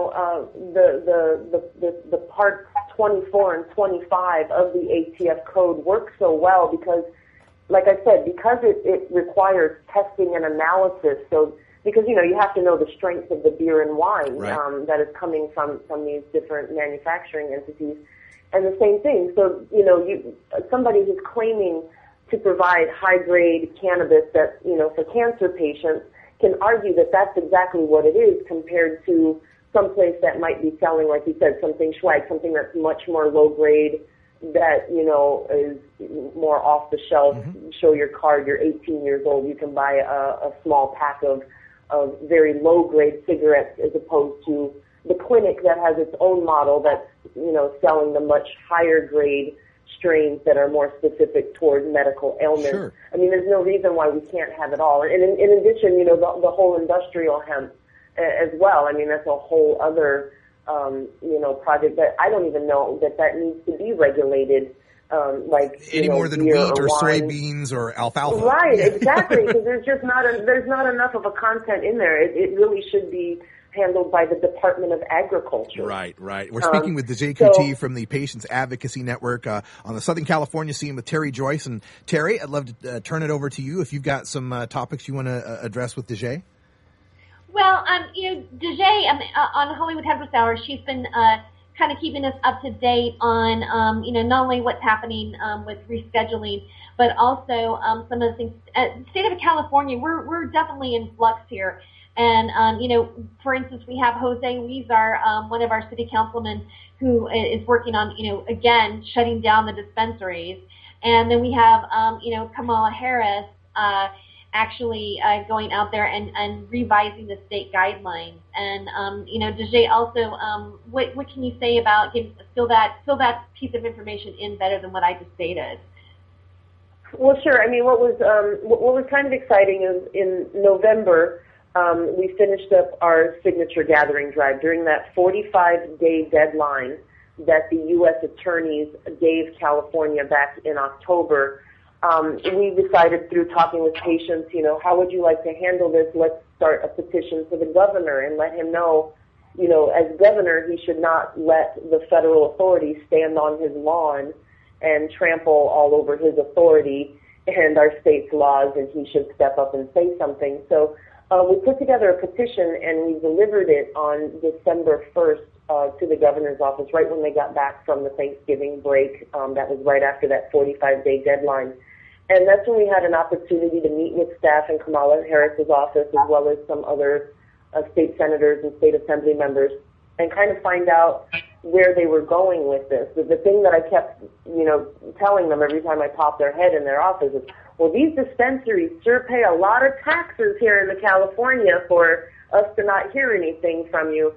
Speaker 12: the Part 24 and 25 of the ATF code work so well, because, like I said, because it requires testing and analysis. So, because, you have to know the strength of the beer and wine that is coming from these different manufacturing entities. And the same thing. So, somebody who's claiming to provide high-grade cannabis that, for cancer patients, can argue that that's exactly what it is, compared to some place that might be selling, like you said, something swag, something that's much more low-grade, that, is more off the shelf. Show your card, you're 18 years old, you can buy a small pack of very low-grade cigarettes, as opposed to the clinic that has its own model that's, selling the much higher grade strains that are more specific toward medical ailments. Sure. I mean, there's no reason why we can't have it all. And in addition, the whole industrial hemp as well. I mean, that's a whole other, project that I don't even know that needs to be regulated.
Speaker 6: Any more than wheat or soybeans or alfalfa.
Speaker 12: Right, exactly. Because there's not enough of a content in there. It really should be handled by the Department of Agriculture.
Speaker 6: Right. We're speaking with Dejay Couty from the Patients Advocacy Network on the Southern California scene with Terry Joyce. And Terry, I'd love to turn it over to you if you've got some topics you want to address with Dejay.
Speaker 11: Well, Dejay on Hollywood Headless Hour, she's been kind of keeping us up to date on, not only what's happening with rescheduling, but also some of the things. The state of California, we're definitely in flux here. And, for instance, we have Jose Huizar, one of our city councilmen, who is working on, again, shutting down the dispensaries. And then we have, Kamala Harris actually going out there and revising the state guidelines. And, Dejay, also, what can you say about fill that piece of information in better than what I just stated?
Speaker 12: Well, sure. I mean, what was kind of exciting is in November, we finished up our signature gathering drive. During that 45-day deadline that the U.S. attorneys gave California back in October, we decided through talking with patients, how would you like to handle this? Let's start a petition for the governor and let him know, as governor, he should not let the federal authorities stand on his lawn and trample all over his authority and our state's laws, and he should step up and say something. So we put together a petition, and we delivered it on December 1st to the governor's office, right when they got back from the Thanksgiving break. That was right after that 45-day deadline. And that's when we had an opportunity to meet with staff in Kamala Harris's office, as well as some other state senators and state assembly members, and kind of find out where they were going with this. The thing that I kept, telling them every time I popped their head in their office is, well, these dispensaries sure pay a lot of taxes here in California for us to not hear anything from you.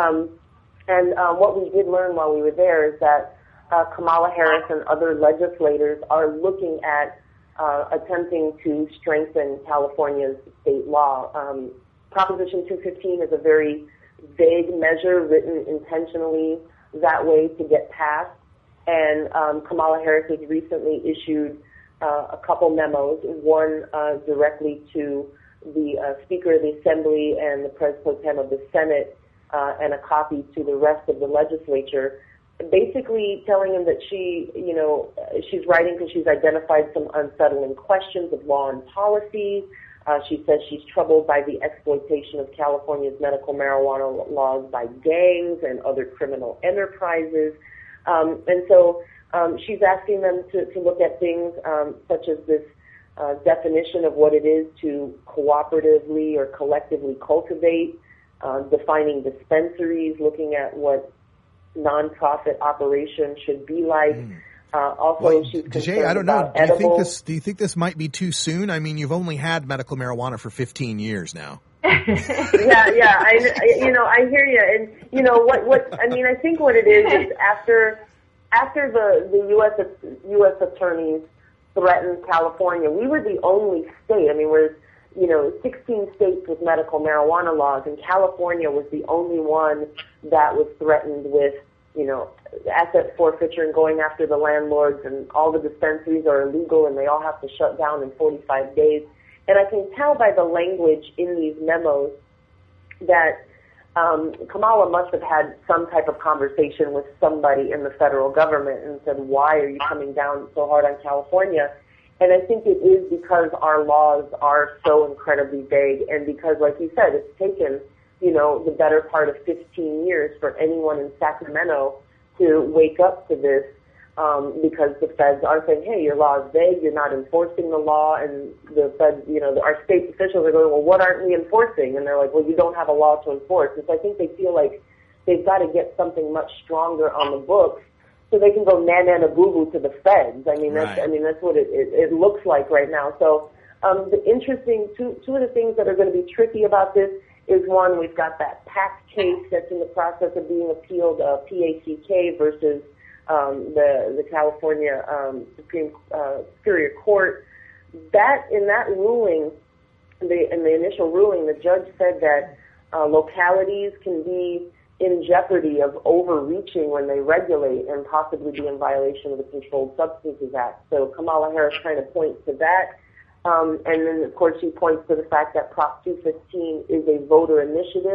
Speaker 12: And what we did learn while we were there is that Kamala Harris and other legislators are looking at attempting to strengthen California's state law. Proposition 215 is a very vague measure written intentionally that way to get passed. And Kamala Harris has recently issued a couple memos, one directly to the Speaker of the Assembly and the Pres Pro Tem of the Senate, and a copy to the rest of the legislature, basically telling him that she's writing because she's identified some unsettling questions of law and policy. She says she's troubled by the exploitation of California's medical marijuana laws by gangs and other criminal enterprises. And so she's asking them to look at things such as this definition of what it is to cooperatively or collectively cultivate, defining dispensaries, looking at what nonprofit operation should be like. Also, she's
Speaker 6: Dejay, I don't know. Do you think this might be too soon? I mean, you've only had medical marijuana for 15 years now.
Speaker 12: Yeah. I hear you, and I think what it is after the U.S. attorneys threatened California, we were the only state. I mean, we're 16 states with medical marijuana laws, and California was the only one that was threatened with, asset forfeiture and going after the landlords, and all the dispensaries are illegal and they all have to shut down in 45 days. And I can tell by the language in these memos that Kamala must have had some type of conversation with somebody in the federal government and said, why are you coming down so hard on California? And I think it is because our laws are so incredibly vague, and because, like you said, it's taken, the better part of 15 years for anyone in Sacramento to wake up to this, because the feds are saying, hey, your law is vague, you're not enforcing the law, and the feds, our state officials are going, well, what aren't we enforcing? And they're like, well, you don't have a law to enforce. And so I think they feel like they've got to get something much stronger on the books so they can go na-na-na-boo-boo to the feds. I mean, that's what it looks like right now. So the interesting, two of the things that are going to be tricky about this is, one, we've got that PAC case that's in the process of being appealed, PACK versus the California Superior Court. That, in that ruling, in the initial ruling, the judge said that localities can be in jeopardy of overreaching when they regulate and possibly be in violation of the Controlled Substances Act. So Kamala Harris kind of points to that. And then, of course, she points to the fact that Prop 215 is a voter initiative,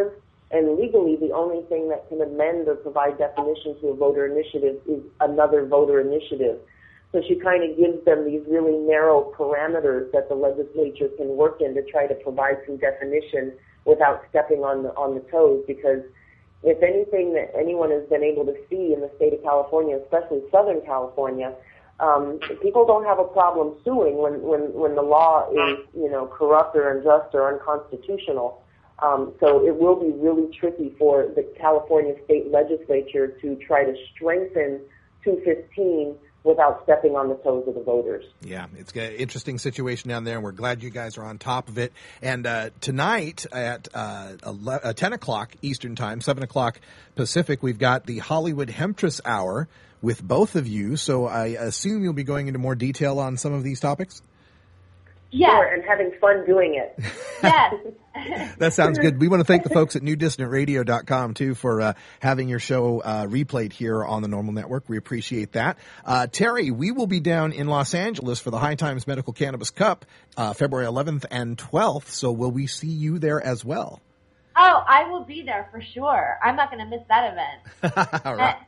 Speaker 12: And legally, the only thing that can amend or provide definition to a voter initiative is another voter initiative. So she kind of gives them these really narrow parameters that the legislature can work in to try to provide some definition without stepping on the toes, because if anything that anyone has been able to see in the state of California, especially Southern California, people don't have a problem suing when the law is, corrupt or unjust or unconstitutional. So it will be really tricky for the California state legislature to try to strengthen 215 without stepping on the toes of the voters.
Speaker 6: Yeah, it's an interesting situation down there, and we're glad you guys are on top of it. And tonight at 10 o'clock Eastern Time, 7 o'clock Pacific, we've got the Hollywood Hemptress Hour with both of you. So I assume you'll be going into more detail on some of these topics?
Speaker 12: Yes. Sure, and having fun doing it.
Speaker 11: Yes.
Speaker 6: That sounds good. We want to thank the folks at NewDissonantRadio.com, too, for having your show replayed here on the Normal Network. We appreciate that. Terry, we will be down in Los Angeles for the High Times Medical Cannabis Cup, February 11th and 12th. So will we see you there as well?
Speaker 11: Oh, I will be there for sure. I'm not going to miss that event.
Speaker 6: All right.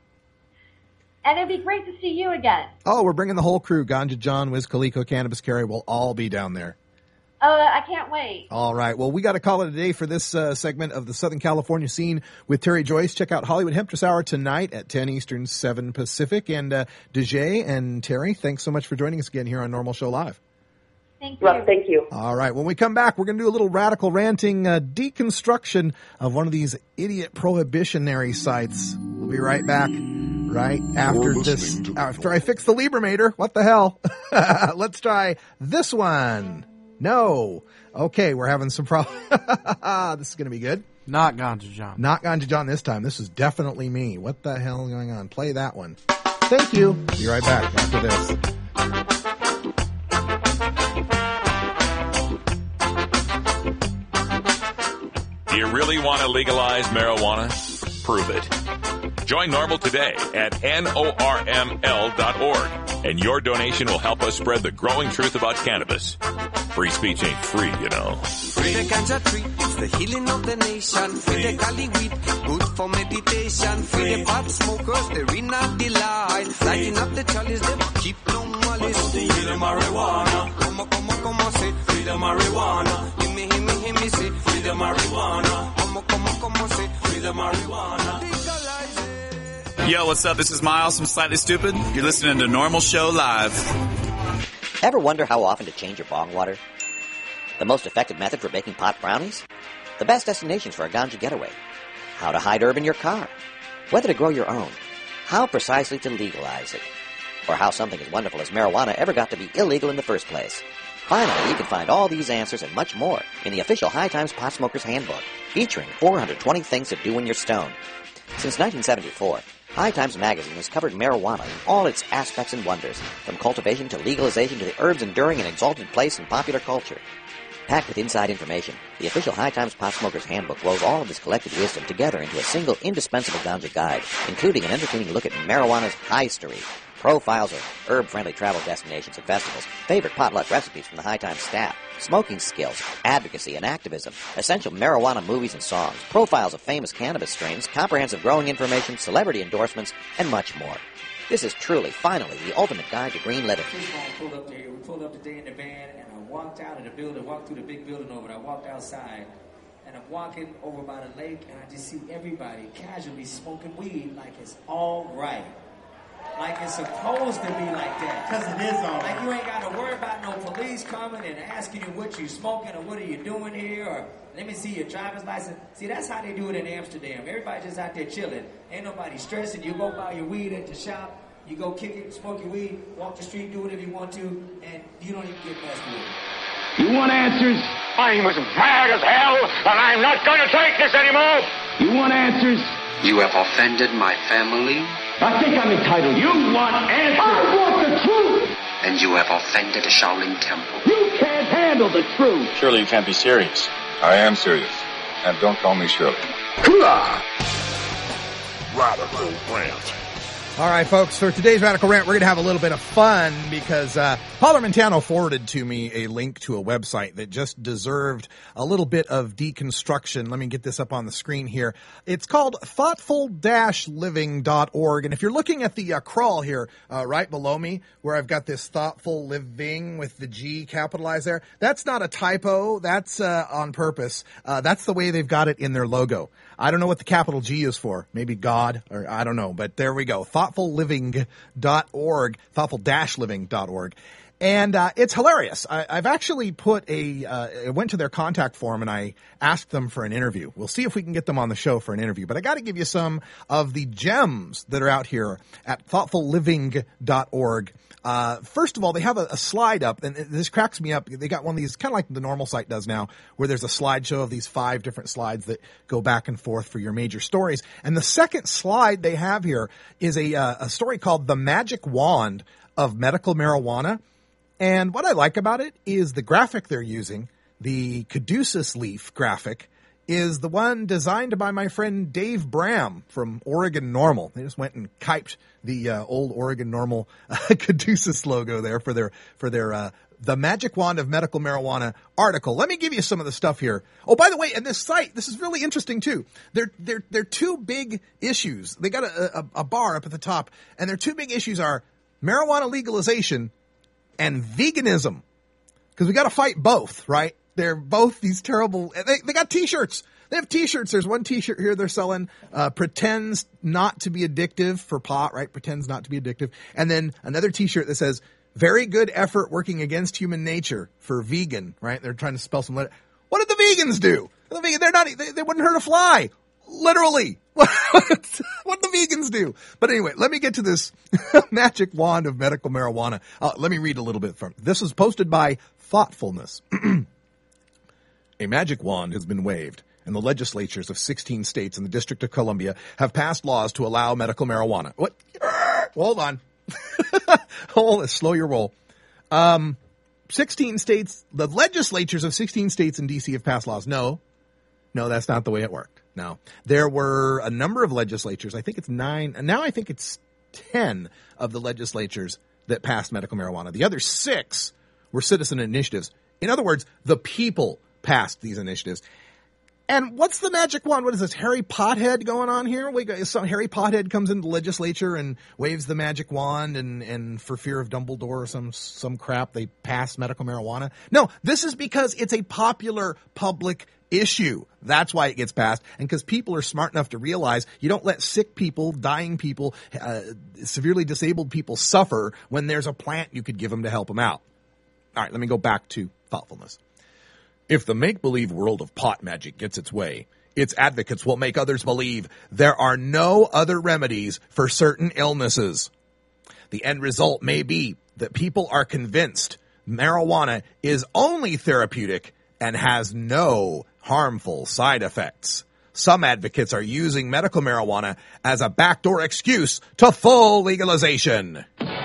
Speaker 11: And it'd be great to see you again.
Speaker 6: Oh, we're bringing the whole crew. Ganja John, Wiz Khalifa, Cannabis Carry will all be down there.
Speaker 11: Oh, I can't wait.
Speaker 6: All right. Well, we got to call it a day for this segment of the Southern California scene with Terry Joyce. Check out Hollywood Hemptress Hour tonight at 10 Eastern, 7 Pacific. And DJ and Terry, thanks so much for joining us again here on Normal Show Live.
Speaker 11: Thank you.
Speaker 12: Well, thank you.
Speaker 6: All right. When we come back, we're going to do a little radical ranting deconstruction of one of these idiot prohibitionary sites. We'll be right back. Right after this, after I fix the Liebermator. What the hell? Let's try this one. No. Okay, we're having some problems. This is going to be good.
Speaker 18: Not Ganja John.
Speaker 6: Not Ganja John this time. This is definitely me. What the hell is going on? Play that one. Thank you. Be right back after this.
Speaker 1: Do you really want to legalize marijuana? Prove it. Join Normal today at NORML.org, and your donation will help us spread the growing truth about cannabis. Free speech ain't free, you know.
Speaker 8: Free the ganja tree, it's the healing of the nation. Free the Cali weed, good for meditation. Free the pot smokers, they're in a delight. Lighting up the chalice, they keep no malice. Free the marijuana. Come on, say, free the marijuana. Hear me, say, free the marijuana. Come on, say, free the marijuana.
Speaker 13: Yo, what's up? This is Miles from Slightly Stupid. You're listening to Normal Show Live.
Speaker 14: Ever wonder how often to change your bong water? The most effective method for baking pot brownies? The best destinations for a ganja getaway? How to hide herb in your car? Whether to grow your own? How precisely to legalize it? Or how something as wonderful as marijuana ever got to be illegal in the first place? Finally, you can find all these answers and much more in the official High Times Pot Smoker's Handbook, featuring 420 things to do when you're stoned. Since 1974, High Times Magazine has covered marijuana in all its aspects and wonders, from cultivation to legalization to the herb's enduring and exalted place in popular culture. Packed with inside information, the official High Times Pot Smoker's Handbook rolls all of this collected wisdom together into a single indispensable ganja guide, including an entertaining look at marijuana's history, profiles of herb-friendly travel destinations and festivals, favorite potluck recipes from the High Times staff, smoking skills, advocacy and activism, essential marijuana movies and songs, profiles of famous cannabis strains, comprehensive growing information, celebrity endorsements, and much more. This is truly, finally, the ultimate guide to green living.
Speaker 16: We pulled up today in the van, and I walked out of the building, walked through the big building over, and I walked outside, and I'm walking over by the lake, and I just see everybody casually smoking weed like it's all right. Like it's supposed to be like that. Because it is all right. Like you ain't got to worry about no police coming and asking you what you smoking or what are you doing here or let me see your driver's license. See, that's how they do it in Amsterdam. Everybody just out there chilling. Ain't nobody stressing. You go buy your weed at the shop. You go kick it, smoke your weed, walk the street, do whatever you want to, and you don't even get messed with.
Speaker 21: You want answers? I'm as mad as hell, and I'm not going to take this anymore. You want answers?
Speaker 25: You have offended my family.
Speaker 21: I think I'm entitled. You want answers? I want the truth.
Speaker 25: And you have offended the Shaolin Temple.
Speaker 21: You can't handle the truth.
Speaker 26: Surely you can't be serious.
Speaker 27: I am serious. And don't call me Shirley.
Speaker 21: Hoorah!
Speaker 19: Radical Rant.
Speaker 6: All right, folks, for today's Radical Rant, we're going to have a little bit of fun because Paul Montano forwarded to me a link to a website that just deserved a little bit of deconstruction. Let me get this up on the screen here. It's called thoughtful-living.org, and if you're looking at the crawl here right below me, where I've got this thoughtful living with the G capitalized there, that's not a typo. That's on purpose. That's the way they've got it in their logo. I don't know what the capital G is for. Maybe God, or I don't know, but there we go. Thoughtfulliving.org, thoughtful-living.org. And it's hilarious. I've actually put I went to their contact form and I asked them for an interview. We'll see if we can get them on the show for an interview. But I got to give you some of the gems that are out here at thoughtfulliving.org. First of all, they have a slide up, and this cracks me up. They got one of these, kind of like the normal site does now, where there's a slideshow of these 5 different slides that go back and forth for your major stories. And the second slide they have here is a story called The Magic Wand of Medical Marijuana. And what I like about it is the graphic they're using, the caduceus leaf graphic, is the one designed by my friend Dave Bram from Oregon Normal. They just went and typed the old Oregon Normal caduceus logo there for their The Magic Wand of Medical Marijuana article. Let me give you some of the stuff here. Oh, by the way, and this site, this is really interesting too. They're 2 big issues. They got a bar up at the top, and their 2 big issues are marijuana legalization and veganism. Because we got to fight both, right? They're both these terrible. They got T-shirts. They have T-shirts. There's one T-shirt here they're selling. Pretends not to be addictive for pot, right? Pretends not to be addictive. And then another T-shirt that says, very good effort working against human nature for vegan, right? They're trying to spell some letter. What did the vegans do? They wouldn't hurt a fly. Literally. What did the vegans do? But anyway, let me get to this magic wand of medical marijuana. Let me read a little bit from it. This is posted by Thoughtfulness. A magic wand has been waved, and the legislatures of 16 states and the District of Columbia have passed laws to allow medical marijuana. What? Hold on. Slow your roll. 16 states, the legislatures of 16 states and D.C. have passed laws. No, that's not the way it worked. No. There were a number of legislatures, I think it's 9, and now I think it's 10 of the legislatures that passed medical marijuana. The other 6 were citizen initiatives. In other words, the people passed these initiatives. And what's the magic wand? What is this, Harry Pothead going on here? Harry Pothead comes into the legislature and waves the magic wand, and for fear of Dumbledore or some crap, they pass medical marijuana. No, this is because it's a popular public issue. That's why it gets passed, and because people are smart enough to realize you don't let sick people, dying people, severely disabled people suffer when there's a plant you could give them to help them out. All right, let me go back to Thoughtfulness. If the make-believe world of pot magic gets its way, its advocates will make others believe there are no other remedies for certain illnesses. The end result may be that people are convinced marijuana is only therapeutic and has no harmful side effects. Some advocates are using medical marijuana as a backdoor excuse to full legalization.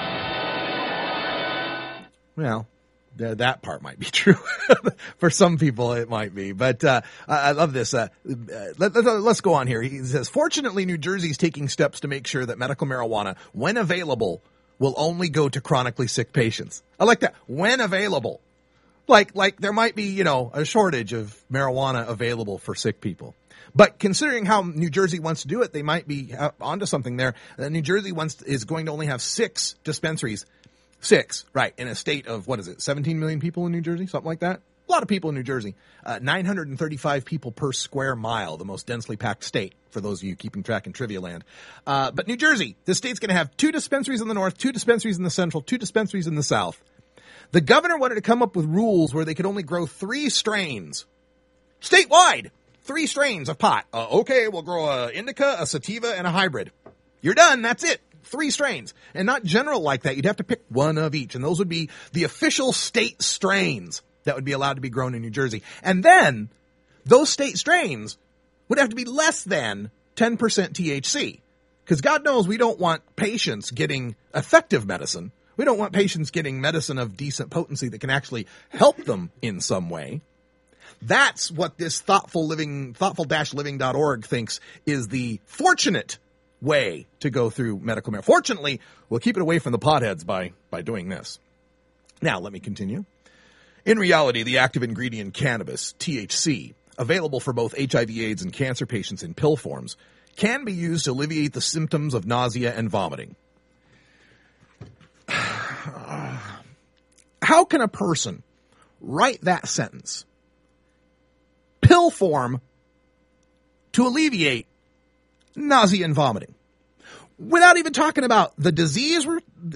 Speaker 6: Well, that part might be true. For some people, it might be. But I love this. Let's go on here. He says, fortunately, New Jersey is taking steps to make sure that medical marijuana, when available, will only go to chronically sick patients. I like that. When available. Like there might be, a shortage of marijuana available for sick people. But considering how New Jersey wants to do it, they might be onto something there. New Jersey is going to only have 6 dispensaries. 6, right, in a state of, 17 million people in New Jersey? Something like that? A lot of people in New Jersey. 935 people per square mile, the most densely packed state, for those of you keeping track in Trivia Land. But New Jersey, this state's going to have 2 dispensaries in the north, 2 dispensaries in the central, 2 dispensaries in the south. The governor wanted to come up with rules where they could only grow 3 strains. Statewide! 3 strains of pot. Okay, we'll grow a indica, a sativa, and a hybrid. You're done, that's it. 3 strains, and not general like that. You'd have to pick one of each, and those would be the official state strains that would be allowed to be grown in New Jersey. And then those state strains would have to be less than 10% THC, because God knows we don't want patients getting effective medicine. We don't want patients getting medicine of decent potency that can actually help them in some way. That's what this thoughtful-living.org thinks is the fortunate way to go through medical marijuana. Fortunately, we'll keep it away from the potheads by doing this. Now, let me continue. In reality, the active ingredient cannabis, THC, available for both HIV, AIDS, and cancer patients in pill forms, can be used to alleviate the symptoms of nausea and vomiting. How can a person write that sentence, pill form, to alleviate nausea and vomiting, without even talking about the disease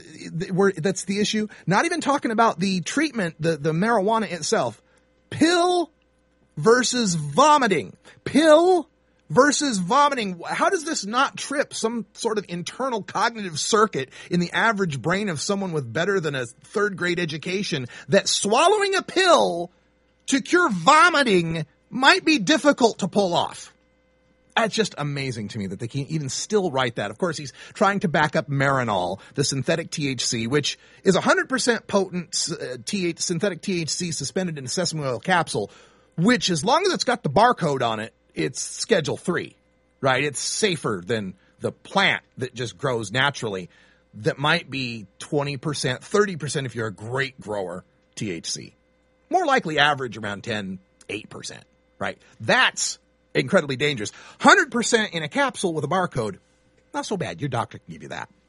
Speaker 6: that's the issue, not even talking about the treatment, the marijuana itself? Pill versus vomiting. Pill versus vomiting. How does this not trip some sort of internal cognitive circuit in the average brain of someone with better than a third grade education, that swallowing a pill to cure vomiting might be difficult to pull off? It's just amazing to me that they can even still write that. Of course, he's trying to back up Marinol, the synthetic THC, which is 100% potent synthetic THC suspended in a sesame oil capsule, which, as long as it's got the barcode on it, it's Schedule 3, right? It's safer than the plant that just grows naturally that might be 20%, 30% if you're a great grower THC. More likely average around 10, 8%, right? That's incredibly dangerous. 100% in a capsule with a barcode, not so bad. Your doctor can give you that.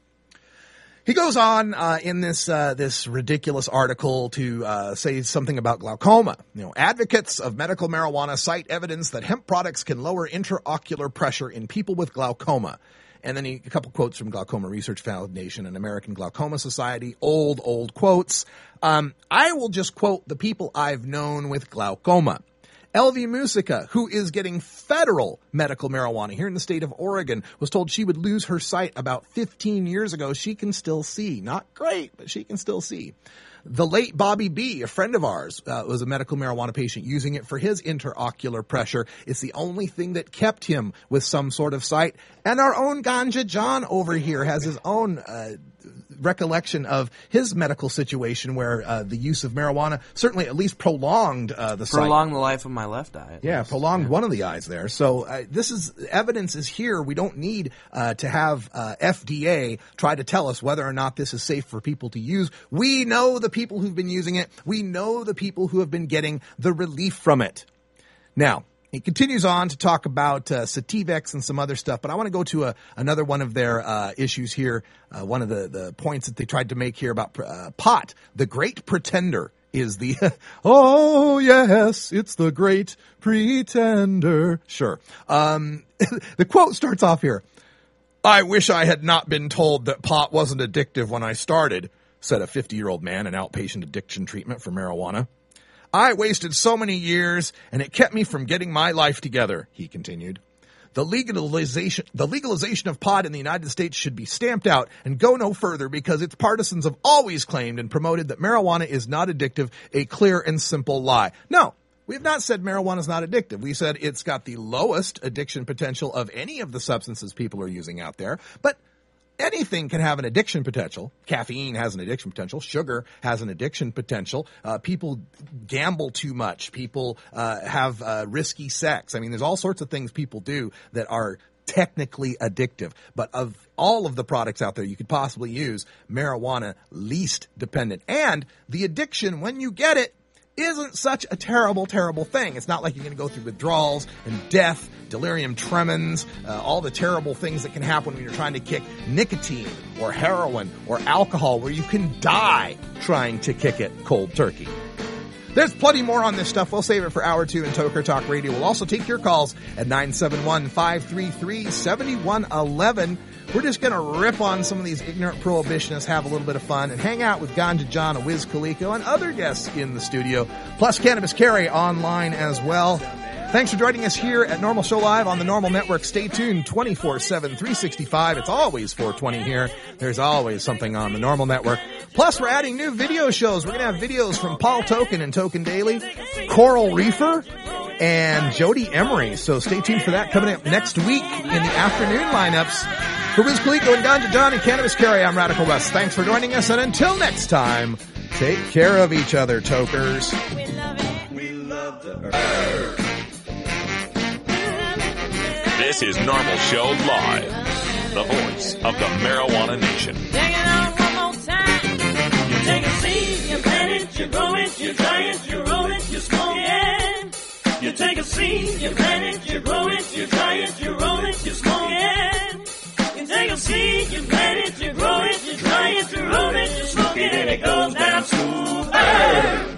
Speaker 6: He goes on in this ridiculous article to say something about glaucoma. Advocates of medical marijuana cite evidence that hemp products can lower intraocular pressure in people with glaucoma. And then a couple quotes from Glaucoma Research Foundation and American Glaucoma Society. Old quotes. I will just quote the people I've known with glaucoma. Elvie Musica, who is getting federal medical marijuana here in the state of Oregon, was told she would lose her sight about 15 years ago. She can still see. Not great, but she can still see. The late Bobby B., a friend of ours, was a medical marijuana patient using it for his intraocular pressure. It's the only thing that kept him with some sort of sight. And our own Ganja John over here has his own recollection of his medical situation where the use of marijuana certainly at least prolonged the sight.
Speaker 18: Prolonged the life of my left eye.
Speaker 6: Yeah, prolonged one of the eyes there. So evidence is here. We don't need to have FDA try to tell us whether or not this is safe for people to use. We know the people who've been using it. We know the people who have been getting the relief from it. Now, he continues on to talk about Sativex and some other stuff, but I want to go to another one of their issues here. One of the points that they tried to make here about pot. The Great Pretender is the, oh yes, it's the Great Pretender. Sure. The quote starts off here. I wish I had not been told that pot wasn't addictive when I started, said a 50-year-old man in outpatient addiction treatment for marijuana. I wasted so many years, and it kept me from getting my life together, he continued. The legalization of pot in the United States should be stamped out and go no further because its partisans have always claimed and promoted that marijuana is not addictive, a clear and simple lie. No, we have not said marijuana is not addictive. We said it's got the lowest addiction potential of any of the substances people are using out there, but anything can have an addiction potential. Caffeine has an addiction potential. Sugar has an addiction potential. People gamble too much. People have risky sex. I mean, there's all sorts of things people do that are technically addictive. But of all of the products out there you could possibly use, marijuana least dependent. And the addiction, when you get it, isn't such a terrible, terrible thing. It's not like you're going to go through withdrawals and death, delirium tremens, all the terrible things that can happen when you're trying to kick nicotine or heroin or alcohol, where you can die trying to kick it cold turkey. There's plenty more on this stuff. We'll save it for Hour 2 in Toker Talk Radio. We'll also take your calls at 971-533-7111. We're just going to rip on some of these ignorant prohibitionists, have a little bit of fun, and hang out with Ganja John and Wiz Khalifa and other guests in the studio, plus Cannabis Carry online as well. Thanks for joining us here at Normal Show Live on the Normal Network. Stay tuned 24/7, 365. It's always 420 here. There's always something on the Normal Network. Plus, we're adding new video shows. We're going to have videos from Paul Token and Token Daily, Coral Reefer, and Jody Emery. So stay tuned for that coming up next week in the afternoon lineups. For Wiz Khalifa and Ganja John and Cannabis Carry, I'm Radical Russ. Thanks for joining us, and until next time, take care of each other, tokers.
Speaker 21: We love the earth.
Speaker 1: This is Normal Show Live. the voice of the Marijuana Nation.
Speaker 2: Take it on one more time. You take a seed, you plant it, you grow it, you dry it, you roll it, you smoke it. You take a seed, you plant it, you grow it, you dry it, you roll it, you smoke it. You take a seed, you plant it, you grow it, you dry it, you roll it, you smoke it, and it goes down smooth.